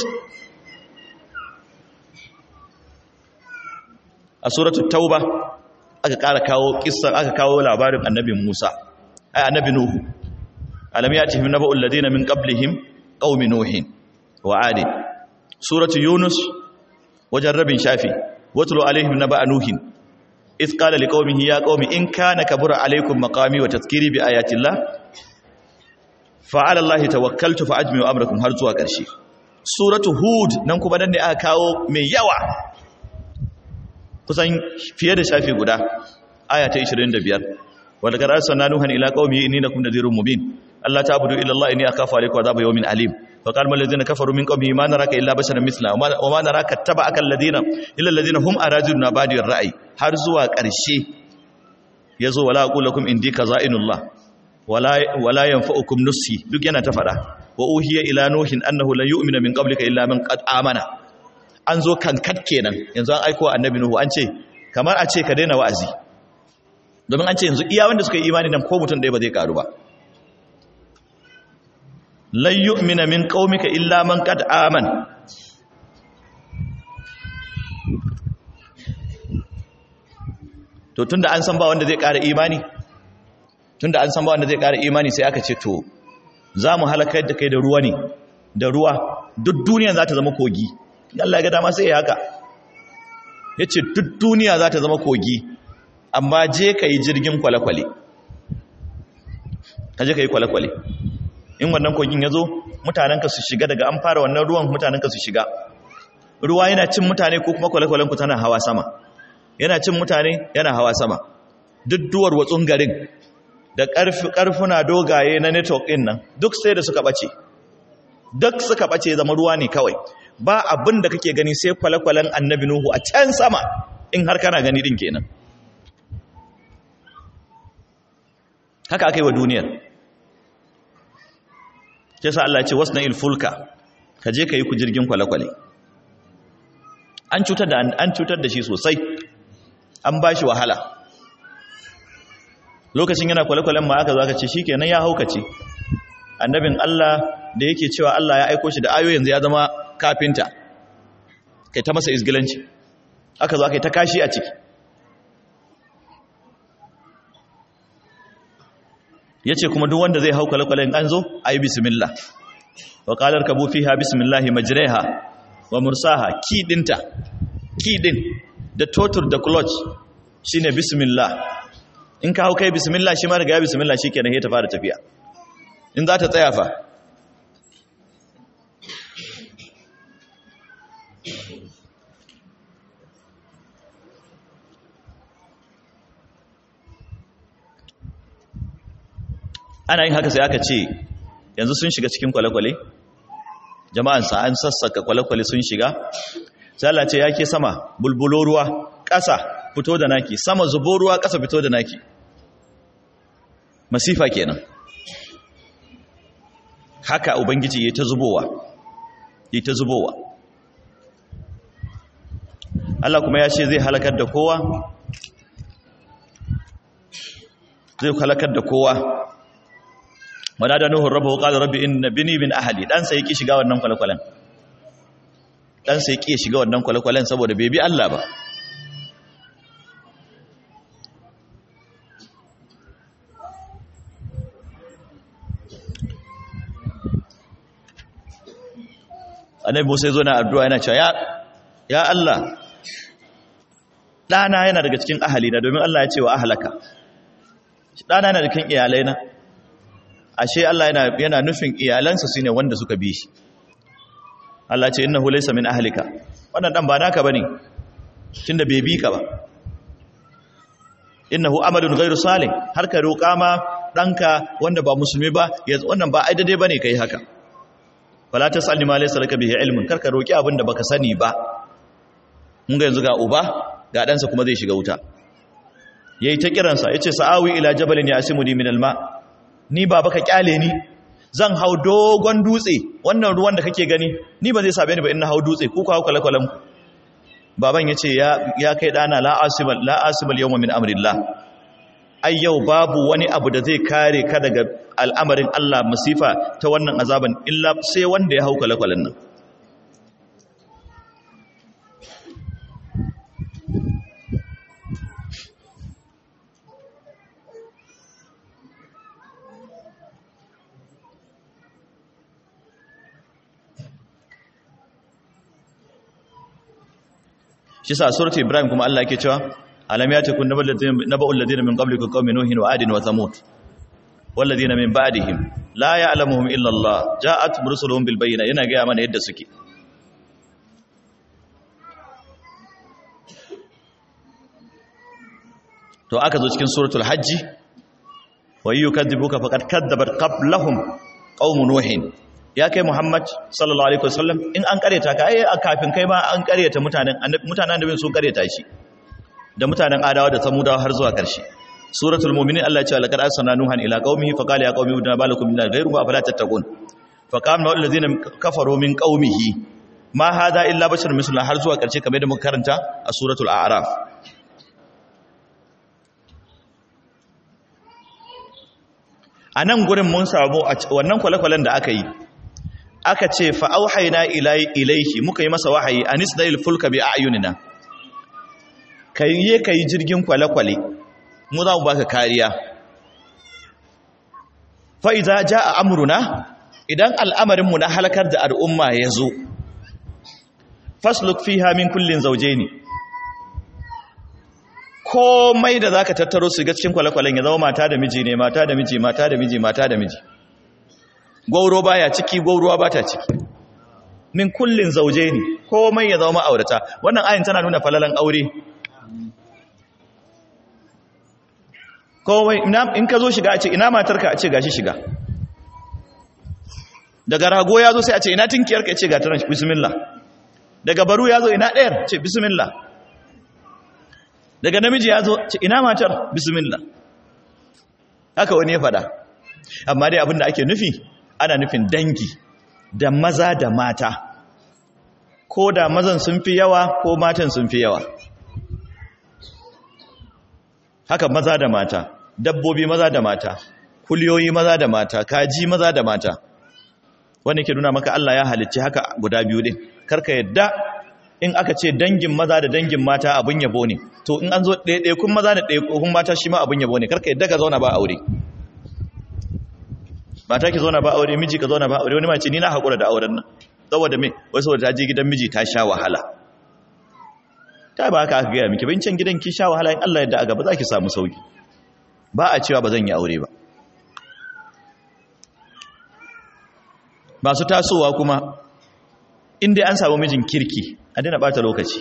a suratul tauba aka ƙara kawo kissan, aka kawo labarin annabi Musa, ai annabi Nuhu. alam yatihim naba'ul ladina min qablihim qaumi nuhin wa 'ad. Suratu Yunus wajen rabin shafi, watlu alaihim naba'a nuhin iz qala liqaumihi ya qaumi in kana kabura alaykum maqami wa tadhkiri bi ayati llah fa 'ala allahi tawakkaltu fa ajmi'u amrakum, har zuwa ƙarshe. Suratu Hud nan kuma nan ne aka kawo mai yawa, kusan fiye da shafi guda, aya ta ishirin da biyar. Wala qad arsalna nuhan ila qaumihi inni lakum nadhirun mubin alla ta'budu illa Allah inni akhafu alaykum adhab yawmin alim. Fa qala alladhina kafaru min qaumihi ma naraka illa basharan mithlana wa ma naraka ittaba'aka alladhina illa alladhina hum araduna badi ar-ra'i, har zuwa ƙarshe yazo wala aqulu lakum indi kaza'inullah wala wala yanfa'ukum nusi, duk yana ta fada. Wa uhiya ila nuhin annahu la yu'mina min qablika illa man qad amana. An zo kankat kenan, yanzu an aiko annabi Nuhu, an ce kamar a ce ka daina wa'azi, domin an ce yanzu iya wanda suka yi imani nan ko mutum ɗaya ba zai karu ba. lan yu'mina min qaumika illa man qad aman. To tunda an san ba wanda zai ƙara imani, tunda an san ba wanda zai ƙara imani, sai aka ce to za mu halakar da kai da ruwa ne, da ruwa duk duniya za ta zama kogi. Allah ya ga dama sai ya haka, ya ce duk duniya za ta zama kogi, amma je ka yi jirgin kwale-kwale, ka je ka yi kwale-kwale. In wannan kogin ya zo, mutanenka su shiga, daga an fara wannan ruwan mutanenka su shiga, ruwa yana cin mutane ko kuma kwale-kwalenku tana hawa sama. yana cin mutane yana hawa sama duk duwar watsun garin da ƙarfi ƙarfuna dogaye na network ɗin nan duk sai da suka ɓace duk suka ɓace zama ruwa ne kawai ba abin da kake gani sai kwale-kwalen annabi Nuhu a can sama in har kana gani din kenan haka aka yi wa duniyar sai sa Allah ya ce wasna'il fulka ka je ka yi ku jirgin kwale-kwale an cutar da an cutar da shi sosai an ba shi wahala lokacin yana kwale-kwalen ma aka zo aka ce shikenan ya haukace annabin Allah da yake cewa Allah ya aiko shi da ayoyi yanzu ya zama kafinta kai ta masa izgilanci aka zo aka yi ta kashi a ciki ya ce kuma duk wanda zai hau kwale-kwalen an zo a yi bismillah wa ƙalar kabu fiha bismillahi majreha wa mursaha kiɗinta kiɗin da totur da clutch shine bismillah in ka hau kai bismillah shi ma daga ya bismillah shi kenan ya ta fara tafiya in za ta tsaya fa ana yin haka sai aka ce yanzu sun shiga cikin kwale-kwale jama'ansa an sassaka kwale-kwale sun shiga sai Allah ce yake sama bulbulo ruwa ƙasa fito da naki sama zubo ruwa ƙasa fito da naki masifa kenan haka ubangiji yayi ta zubowa yayi ta zubowa Allah kuma ya ce zai halakar da kowa zai halakar da kowa wadada nuhu rabbahu qala rabbi inna bini min ahli dan sai yake shiga wannan kwalkwalan dan sai yake shiga wannan kwalkwalan saboda bai bi Allah ba annabi Musa yazo na addu'a yana cewa ya ya Allah dana yana daga cikin ahli na domin Allah ya ce wa ahlaka dana yana daga cikin iyalai na ashe Allah yana yana nufin iyalansa shine wanda suka bi shi Allah ce innahu laysa min ahlika wannan dan ba naka bane tunda bai bi ka ba innahu amalun ghairu salih har ka roƙa ma danka wanda ba musulmi ba wannan ba ai dai bane kai haka wala tasalli ma laysa laka bihi ilmun kar ka roƙi abin da baka sani ba mun ga yanzu ga uba ga dansa kuma zai shiga wuta yayi ta kiransa yace sa'awi ila jabalin yasimuni min alma ni baba ka kyale ni zan hau dogon dutse wannan ruwan da kake gani ni ba zai sabe ni ba in na hau dutse ku ka hau kwalakwalan ku baban yace ya ya kai dana la asibal la asibal yawma min amrillah ai yau babu wani abu da zai kare ka daga al'amarin Allah masifa ta wannan azaban illa sai wanda ya hau kwalakwalan nan shi sa surati ibrahim kuma Allah yake cewa alam yatakun naba'ul ladina min qablikum qaumi nuhin wa adin wa thamud wal ladina min ba'dihim la ya'lamuhum illa Allah ja'at rusuluhum bil bayyinati yana ga mana yadda suke to aka zo cikin suratul hajj wa yukadzibuka faqad kadzabat qablahum qaum nuhin ya kai Muhammad sallallahu alaihi wasallam in an kareta ka ai kafin kai ma an kareta mutanen mutanen da bin sun kareta shi da mutanen adawa da samudawa har zuwa karshe suratul mu'minin Allah ya ce laqad arsalna nuhan ila qaumihi fa qala ya qaumi udna balakum min ghayri wa afala tattaqun fa qamna allazina kafaru min qaumihi ma hada illa basharun misluna har zuwa karshe kamar da muka karanta a suratul a'raf anan gurin mun samu wannan kwale-kwalen da aka yi aka ce fa'auhaina ilaihi muka yi masa wahayi a nisdail fulka bi a'yunina ka yi ka yi jirgin kwale-kwale mu za mu baka kariya fa'iza ja a amuruna idan al'amarinmu na halakar da al'umma ya zo fasluk fi hamin kullin zauje ne komai da za ka tattaro su ga cikin kwale-kwalen ya zama mata da miji ne mata da miji mata da miji mata da miji gwauro baya ciki gwauruwa bata ciki min kullin zauje ne komai ya zama ma'aurata wannan ayin tana nuna falalan aure kowai in ka zo shiga a ce ina matarka a ce gashi shiga, daga rago ya zo sai a ce ina tinkiyarka a ce ga taran bismillah, daga baru ya zo ina ɗayar ce bismillah, daga namiji ya zo ce ina matar bismillah. Haka wani ya faɗa. Amma dai abinda ake nufi ana nufin dangi da maza da mata, ko da mazan sun fi yawa ko matan sun fi yawa. Haka maza da mata, dabbobi maza da mata, kuliyoyi maza da mata, kaji maza da mata. Wani ke nuna maka Allah ya halicci haka guda biyu din. Karka yadda in aka ce dangin maza da dangin mata abun yabo ne, to in an zo ɗaiɗaikun maza da ɗaiɗaikun mata shi ma abun yabo ne. Karka yadda ka zauna ba aure, mata ki zauna ba aure, miji ka zauna ba aure. Wani ma ce ni na haƙura da auren nan saboda me, wai saboda ta je gidan miji ta sha wahala. Ta ba haka aka gaya miki, bincin gidan ki sha wahala, in Allah yadda a gaba za ki samu sauki. Ba a cewa ba zan yi aure ba. Masu tasowa kuma inda an samu mijin kirki a dina bata lokaci,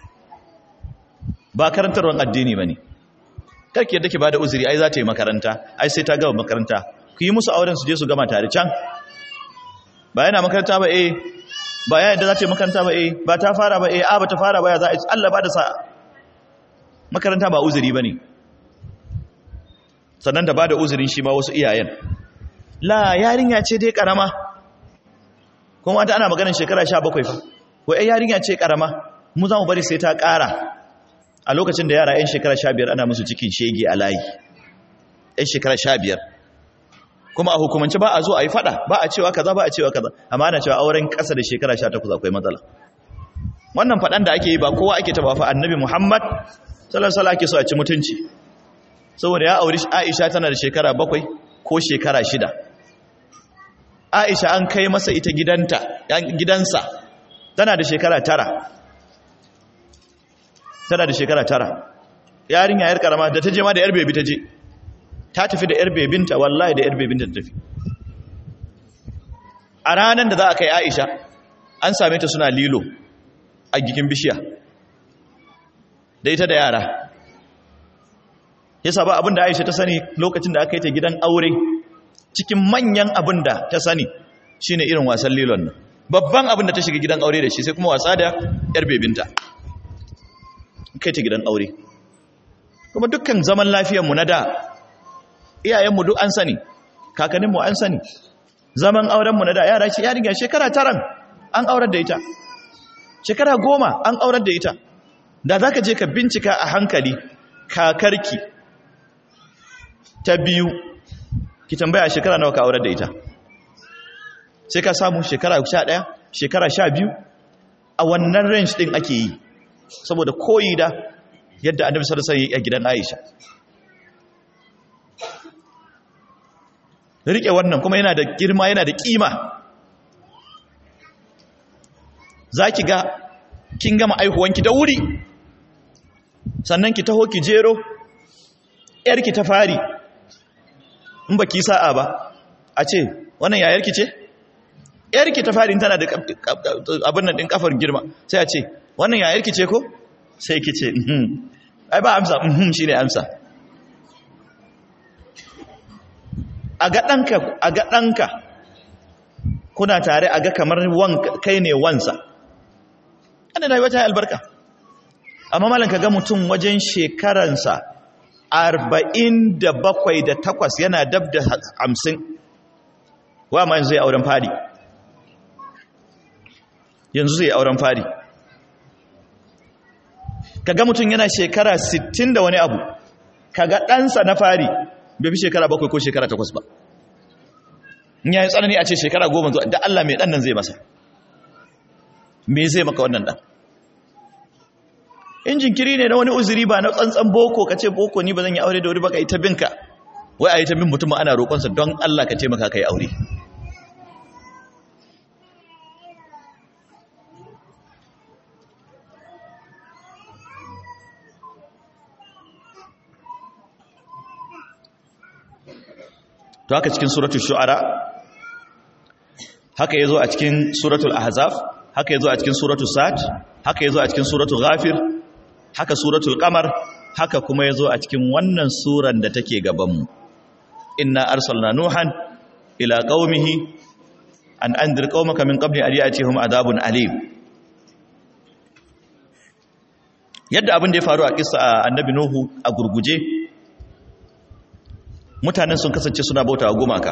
ba karantarwar addini ba ne. Karki yadda ki ba da uzuri, ai za ta yi makaranta, ai sai ta gama makaranta, ku yi musu auren su je su gama tare can. Ba yana makaranta ba eh, ba ya yadda za ta yi makaranta ba eh, ba ta fara ba eh, a ba ta fara ba ya za a yi, Allah ba da sa. Makaranta ba uzuri ba ne. Sannan da ba da uzurin shi ma wasu iyayen, la yarinya ce dai karama, kuma wata ana maganin shekara sha bakwai fa, wai yarinya ce karama, mu za mu bari sai ta ƙara. A lokacin da yara 'yan shekara sha biyar ana musu cikin shege a layi, 'yan shekara sha biyar, kuma a hukumance ba a zo a yi fada, ba a cewa kaza ba a cewa kaza, amma ana cewa auren ƙasa da shekara sha takwas akwai matsala. Wannan faɗan da ake yi ba kowa ake taɓa fa, annabi Muhammad sallallahu alaihi wasallam ake so a ci mutunci, saboda ya auri Aisha tana da shekara bakwai ko shekara shida. Aisha an kai masa ita gidanta, gidansa tana da shekara tara. Tana da shekara tara. Yarinya yar karama da ta je ma da yar bebi ta je. Ta tafi da yar bebinta, wallahi da yar bebinta ta tafi. A ranar da za a kai Aisha, an same ta suna lilo a gikin bishiya. Da ita da yara. Yasa ba abin da Aisha ta sani lokacin da aka yi ta gidan aure, cikin manyan abin da ta sani shine irin wasan lilon nan. Babban abin da ta shiga gidan aure da shi sai kuma wasa da yar bebinta. Kai ta gidan aure. Kuma dukkan zaman lafiyarmu na da, iyayenmu duk an sani, kakanninmu an sani. Zaman aurenmu na da, yara ce yarinya shekara taran an aurar da ita. Shekara goma an aurar da ita. Da za ka je ka bincika a hankali, kakarki ta biyu, ki tambaya shekara nawa ka aurar da ita. Sai ka samu shekara sha ɗaya, shekara sha biyu, a wannan range ɗin ake yi. Saboda koyi da yadda annabi sallallahu alaihi wasallam a gidan Aisha. Rike wannan kuma yana da girma, yana da kima. Zaki ga kin gama aihuwanki da wuri, sannan ki taho ki jero yarki ta fari, in baki sa'a ba a ce wannan yayarki ce, yarki ta fari tana da abin nan din kafar girma, sai a ce wannan yayarki ce ko, sai ki ce mhm, ai ba amsa, mhm shine amsa. A ga ɗanka, a ga ɗanka kuna tare, a ga kamar kai ne wansa, ana da wata albarka. Amma malan ka ga mutum wajen shekaransa arba'in da bakwai da takwas yana dab da hamsin, wa ma yanzu zai auren fari, yanzu zai auren fari. Ka ga mutum yana shekara sittin da wani abu, ka ga ɗansa na fari bai fi shekara bakwai ko shekara takwas ba. In yayin tsanani a ce shekara goma zuwa, da Allah mai ɗan nan zai masa, me zai maka wannan ɗan? In jinkiri ne na wani uzuri ba na tsantsan boko, ka ce boko ni ba zan yi aure da wuri ba, ka yi ta binka, wai a yi ta bin mutum ana roƙonsa don Allah ka ce maka ka yi aure. To haka cikin suratul shu'ara, haka yazo a cikin suratul ahzab, haka yazo a cikin suratul sad, haka yazo a cikin suratul ghafir, haka suratul qamar, haka kuma yazo a cikin wannan suran da take gaban mu inna arsalna nuhan ila qaumihi an anzir qaumaka min qabli an ya'tihum adhabun alim. Yadda abin da ya faru a kissa annabi nuhu a gurguje, mutanen sun kasance suna bauta wa gumaka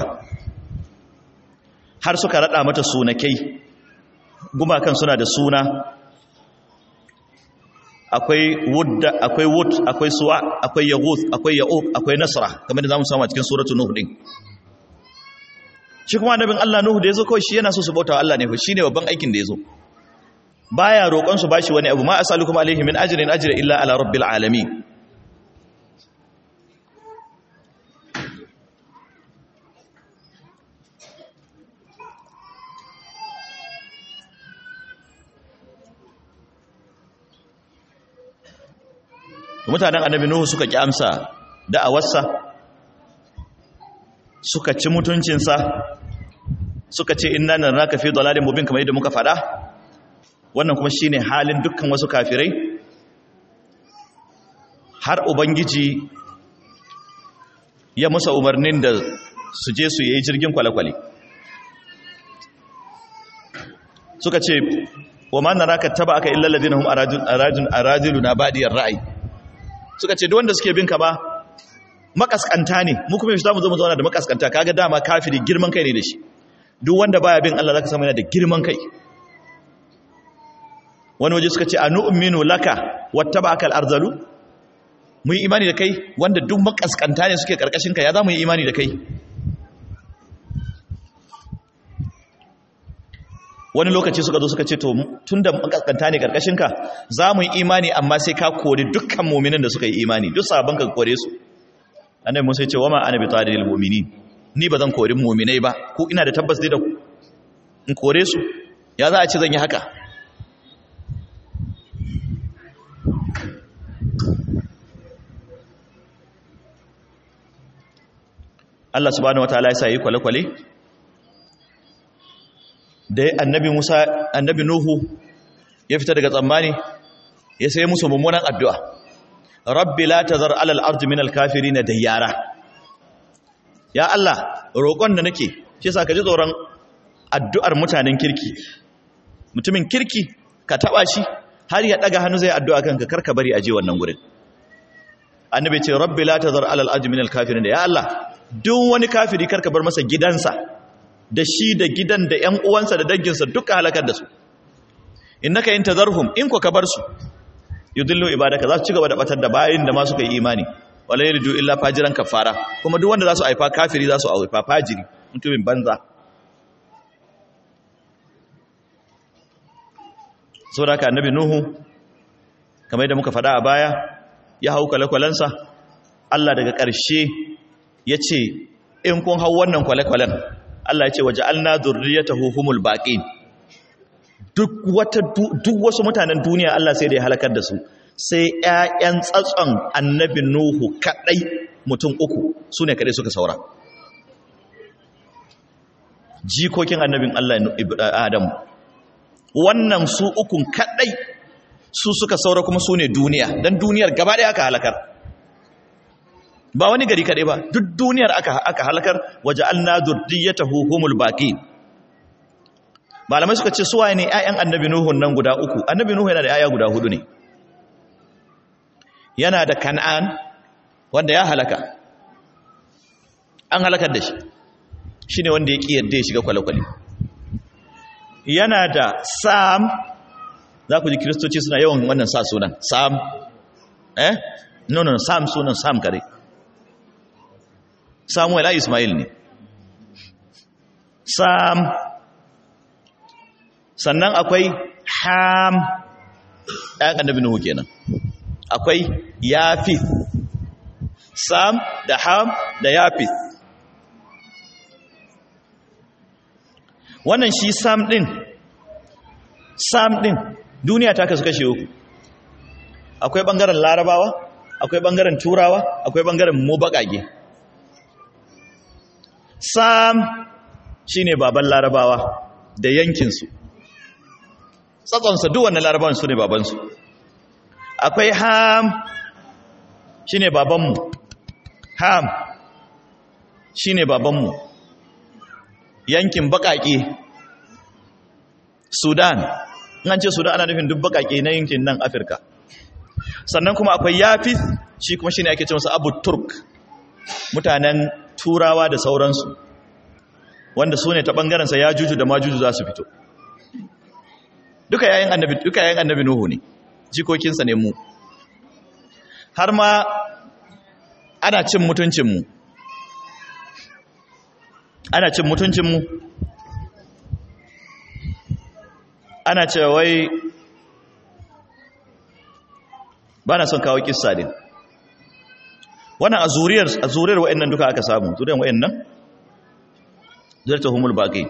har suka rada mata sunakai. Gumakan suna da suna, akwai wudda, akwai wud, akwai suwa, akwai yaghus, akwai ya'uq, akwai nasra, kamar da zamu samu a cikin suratul nuh din. Shi kuma annabin Allah Nuhu da yazo kawai shi yana so su bauta wa Allah ne, fa shine babban aikin da yazo. Baya roƙon su bashi wani abu, ma asalukum alaihi min ajrin ajra illa ala rabbil alamin. Mutanen annabi Nuhu suka ki amsa da'awarsa, suka ci mutuncinsa, suka ce inna naraka fi dalalin mubin kamar yadda muka faɗa. Wannan kuma shine halin dukkan wasu kafirai, har ubangiji ya musa umarnin da su je su yi jirgin kwale-kwale. Suka ce wa ma naraka tabaka illa alladhina hum aradun aradiluna badiyar ra'ayi. Suka ce duk wanda suke bin ka ba makaskanta ne, mu kuma yaushe zamu zo mu zauna da makaskanta. Kaga dama kafiri girman kai ne da shi. Duk wanda baya bin Allah zaka samu yana da girman kai. Wani waje suka ce anu'minu laka wattaba'aka al-arzalu, mu yi imani da kai wanda duk makaskanta ne suke karkashin ka, ya za mu yi imani da kai? Wani lokaci suka zo suka ce to tunda makaskanta ne karkashin ka, za mu yi imani amma sai ka kore dukkan mu'minin da suka yi imani, duk sahabban ka kore su. Annabi Musa ya ce wama ana bitadil mu'minin, ni ba zan kore mu'minai ba, ko ina da tabbas dai da in kore su, ya za a ce zan yi haka? Allah subhanahu wataala ya sa yi kwale-kwale da annabi Musa, annabi Nuhu ya fita daga tsammani, ya sai musu mummunan addu'a, rabbi la tazar alal ardi minal kafirin dayyara. Ya Allah, roƙon da nake shi yasa ka ji tsoron addu'ar mutanen kirki, mutumin kirki ka taba shi har ya daga hannu zai addu'a kanka, karka bari aje wannan gurin. Annabi ce rabbi la tazar alal ardi minal kafirin, ya Allah duk wani kafiri karka bar masa gidansa da shi da gidan da ƴan uwansa da danginsa duka halakar da su. Innaka in tazarhum, in ko ka bar su yudillu ibadaka, za su ci gaba da batar da bayin da ma suka yi imani, wala yarju illa fajiran kafara, kuma duk wanda za su haifa kafiri za su haifa fajiri, mutumin banza. Saboda haka annabi Nuhu kamar yadda muka faɗa a baya ya hau kwale-kwalensa. Allah daga ƙarshe ya ce in kun hau wannan kwale-kwalen, Allah ya ce waje alna zurriyatahu humul baqin, duk wata duk wasu mutanen duniya Allah sai da ya halakar da su, sai ƴaƴan tsatson annabi Nuhu kadai mutum uku sune kadai suka saura, jikokin annabin Allah Adam. Wannan su ukun kadai su suka saura, kuma su ne duniya, dan duniyar gaba ɗaya aka halakar, ba wani gari kadai ba, duk duniyar aka aka halakar. waja'alna dhurriyyatahu humul baqin. Malamai suka ce su waye ne ƴaƴan annabi Nuhu nan guda uku? Annabi Nuhu yana da ƴaƴa guda hudu ne. Yana da Kan'an wanda ya halaka, an halakar da shi, shine wanda ya ki yadda ya shiga kwale-kwale. Yana da Sam, za ku ji kiristoci suna yawan wannan sa sunan Sam, eh no no Sam, sunan Sam kare, Samuel ai Ismail ne. Sam, sannan akwai Ham, ɗan annabi Nuhu kenan. Akwai Yafith, Sam da Ham da Yafith. Wannan shi Sam ɗin, Sam ɗin duniya ta kasu kashe uku. Akwai ɓangaren Larabawa, akwai ɓangaren Turawa, akwai ɓangaren mu baƙaƙe. Sam shi ne baban Larabawa da yankinsu, tsatsonsa duk wannan Larabawan su ne babansu. Akwai Ham shine babanmu. Ham shine babanmu. Yankin baƙaƙe Sudan, in an ce Sudan ana nufin duk baƙaƙe na yankin nan Afirka. Sannan kuma akwai Yafis, shi kuma shine ake ce masa Abu Turk, mutanen Turawa da sauransu, wanda su ne ta ɓangarensa Yajuju da Majuju za su fito. Duka yayin annabi, duka yayin annabi Nuhu ne, jikokinsa ne mu. Har ma ana cin mutuncinmu. Ana cin mutuncinmu. Ana cewa wai ba na son kawo kissa din. Wannan a zuriyar a zuriyar wa'annan duka aka samu, zuriyar wa'annan zartahumul baqi.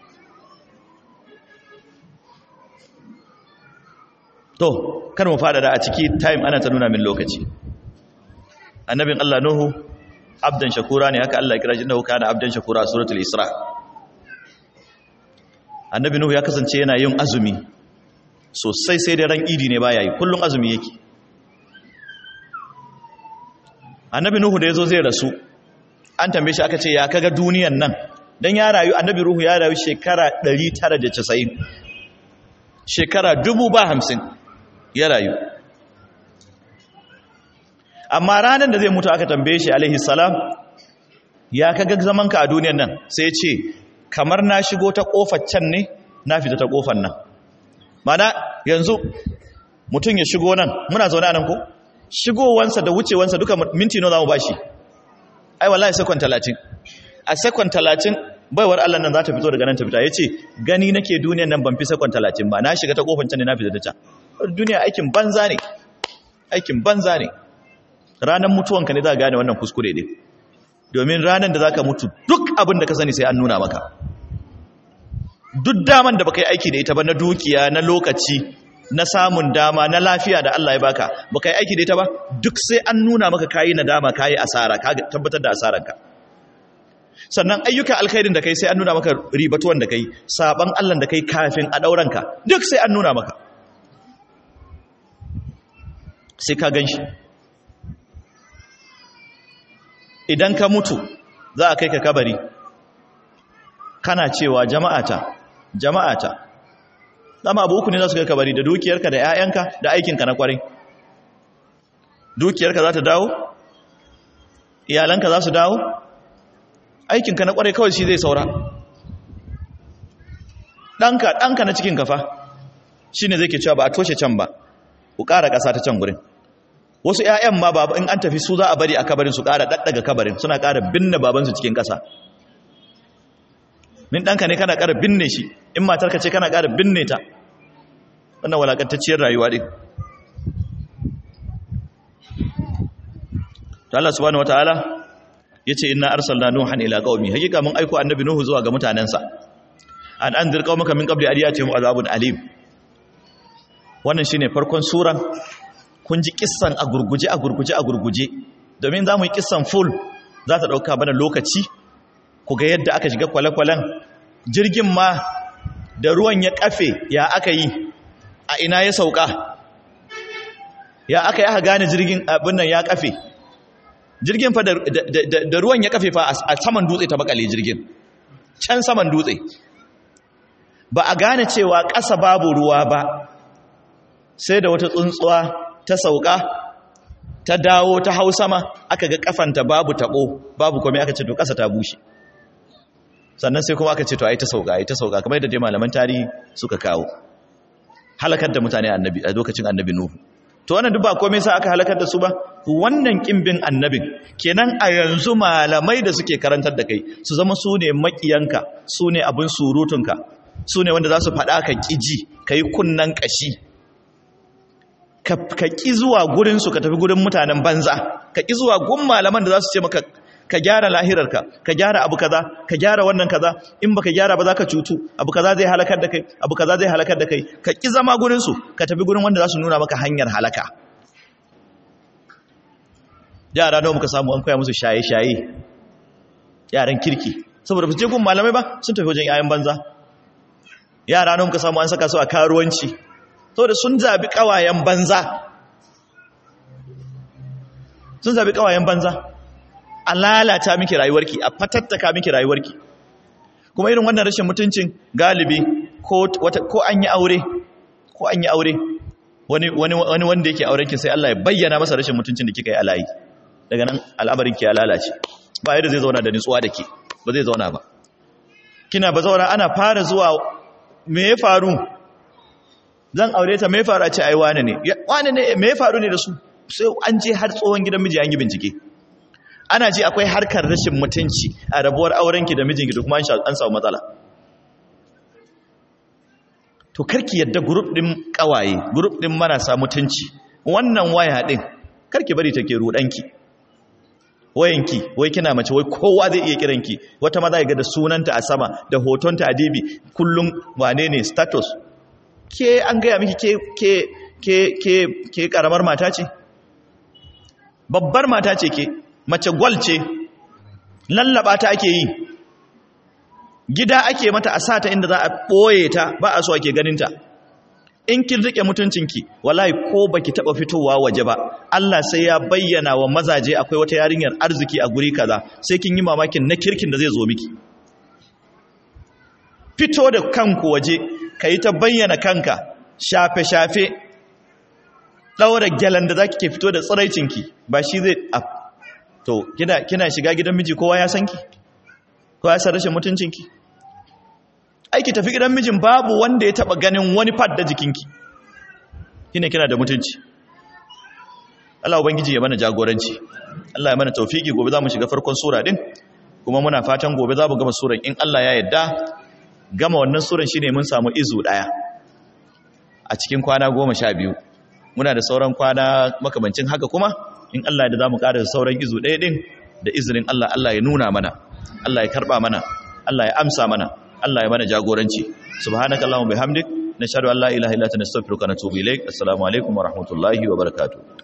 To, kar mu fada da a ciki time ana ta nuna min lokaci. Annabin Allah Nuhu abdan shakura ne, haka Allah ya kira shi Nuhu kana abdan shakura a suratul Isra. Annabi Nuhu ya kasance yana yin azumi sosai, sai da ran idi ne baya yi, kullum azumi yake. Annabi Nuhu da yazo zai rasu, an tambaye shi aka ce ya kaga duniyan nan, dan ya rayu, Annabi Nuhu ya rayu shekara ɗari tara da casa'in, shekara dubu ba hamsin ya rayu. Amma ranar da zai mutu aka tambaye shi alaihi salam, ya kaga zamanka a duniyan nan, sai ya ce kamar na shigo ta kofar can ne, na fita ta kofar nan. Mana yanzu mutum ya shigo nan, muna zaune a nan ko? Shigowansa da wucewansa duka minti nawa za mu bashi? Ai wallahi sekon talatin. A sekon talatin baiwar Allah nan za ta fito daga nan ta fita. Ya ce gani nake duniyan nan ban fi sekon talatin ba, na shiga ta kofar can ne, na fita ta can. Duniya aikin banza ne, aikin banza ne. Ranar mutuwanka ne za ka gane wannan kuskure ne. Domin ranar da za ka mutu duk abin da ka sani sai an nuna maka. Duk daman da baka yi aiki da ita ba, na dukiya, na lokaci, na samun dama, na lafiya da Allah ya baka, baka yi aiki da ita ba, duk sai an nuna maka kayi nadama, kayi asara, ka tabbatar da asararka. Sannan ayyuka alkhairin da kai sai an nuna maka ribatuwan da kai, saban Allah da kai kafin a dauranka, duk sai an nuna maka. Sai ka ganshi. Idan ka mutu za a kai ka kabari, kana cewa jama'ata jama'ata dama abu uku ne za su kai kabari, da dukiyarka da 'ya'yanka da aikinka na kwarai. Dukiyarka za ta dawo, iyalanka za su dawo, aikinka na kwarai kawai shi zai saura. ɗanka ɗanka na cikin kafa shi ne zai ke cewa ba a toshe can ba, ku ƙara ƙasa ta can gurin. Wasu ‘ya'yan ma babu in an tafi su za a bari a kabarin, su ƙara ɗaɗɗaga kabarin, suna ƙara binne babansu cikin ƙasa. Min ɗanka ne kana ƙara binne shi, in matarka ce kana ƙara binne ta. Wannan walaƙantacciyar rayuwa ɗin. Ta Allah subhanahu wataala ya ce inna arsalna nuhan ila qaumi, hakika mun aiko annabi Nuhu zuwa ga mutanensa. An anzir qaumaka min qabli an yatihim azabun alim. Wannan shine farkon suran. Kun ji kissan a gurguje a gurguje a gurguje, domin za mu yi kissan full za ta ɗauka bana lokaci. Ku ga yadda aka shiga kwale-kwalen jirgin ma da ruwan ya kafe, ya aka yi, a ina ya sauka, ya aka yi aka gane jirgin abin nan ya kafe. Jirgin fa da ruwan ya kafe fa a saman dutse ta bakale jirgin, can saman dutse. Ba a gane cewa ƙasa babu ruwa ba, sai da wata tsuntsuwa ta sauka, ta dawo ta hau sama, aka ga kafanta babu tabo, babu komai, aka ce to ƙasa ta bushe. Sannan sai kuma aka ce to ai ta sauka, ai ta sauka, kamar yadda dai malaman tarihi suka kawo. Halakar da mutane annabi a lokacin annabi Nuhu. To wannan duk ba komai sa aka halakar da su ba, wannan kimbin annabin. Kenan a yanzu malamai da suke karantar da kai su zama su ne makiyanka, su ne abin surutunka, su ne wanda za su faɗa ka ƙiji, ka yi kunnan ƙashi. Ka ƙi zuwa gurinsu, ka tafi gurin mutanen banza, ka ƙi zuwa gun malaman da za su ce maka ka gyara lahirarka, ka gyara abu kaza, ka gyara wannan kaza, in baka gyara ba za ka cutu, abu kaza zai halakar da kai, abu kaza zai halakar da kai, ka ƙi zama gurinsu, ka tafi gurin wanda za su nuna maka hanyar halaka. Yara nawa muka samu an koya musu shaye-shaye, yaran kirki, saboda ba su je gun malamai ba, sun tafi wajen yayan banza. Yara nawa muka samu an saka su a karuwanci, saboda sun zabi kawayen banza, sun zabi kawayen banza a lalata miki rayuwarki a fatattaka miki rayuwarki. Kuma irin wannan rashin mutuncin galibi ko wata ko an yi aure ko an yi aure wani wani wani wanda yake auren ki sai Allah ya bayyana masa rashin mutuncin da kika yi a layi, daga nan al'amarin ki ya lalace, ba yadda zai zauna da nutsuwa da ke, ba zai zauna ba. Kina ba zauna ana fara zuwa me ya faru, zan aure ta me ya faru, a ce ai wane ne wane ne me ya faru ne da su, sai an je har tsohon gidan miji an yi bincike, ana ji akwai harkar rashin mutunci a rabuwar aurenki da mijinki da kuma an samu matsala. To karki yadda group din kawaye, group din marasa mutunci, wannan waya din karki bari take rudanki. Wayanki wai kina mace wai kowa zai iya kiranki, wata ma za ga da sunanta a sama da hotonta a dibi kullum wane ne status. Ke an gaya miki ke ke ke ke ke karamar mata ce, babbar mata ce ke, mace gwal ce, lallaba ta ake yi, gida ake mata a sata inda za a ɓoye ta, ba a so ake ganinta. In kin rike mutuncinki wallahi ko baki taba fitowa waje ba, Allah sai ya bayyana wa mazaje akwai wata yarinyar arziki a guri kaza, sai kin yi mamakin na kirkin da zai zo miki. Fito da kanku waje, kai ta bayyana kanka, shafe shafe, daura gyalan da zaki ke fito da tsiraicinki, ba shi zai to kina kina shiga gidan miji kowa ya san ki, kowa ya san rashin mutuncinki. Aiki tafi gidan mijin babu wanda ya taba ganin wani fad da jikinki, kine kina da mutunci. Allah ubangiji ya mana jagoranci, Allah ya mana tawfiki. Gobe za mu shiga farkon sura din, kuma muna fatan gobe za mu gama suran in Allah ya yarda. Gama wannan suran shine mun samu izu daya a cikin kwana goma sha biyu. Muna da sauran kwana makamancin haka kuma in Allah ya da za mu ƙara sauran izu daya din da izinin Allah. Allah ya nuna mana, Allah ya karba mana, Allah ya amsa mana, Allah ya mana jagoranci. Subhanakallahumma bihamdik, nashhadu an la ilaha illa anta nastaghfiruka wa natubu ilaik. Assalamu alaikum wa rahmatullahi wa barakatuh.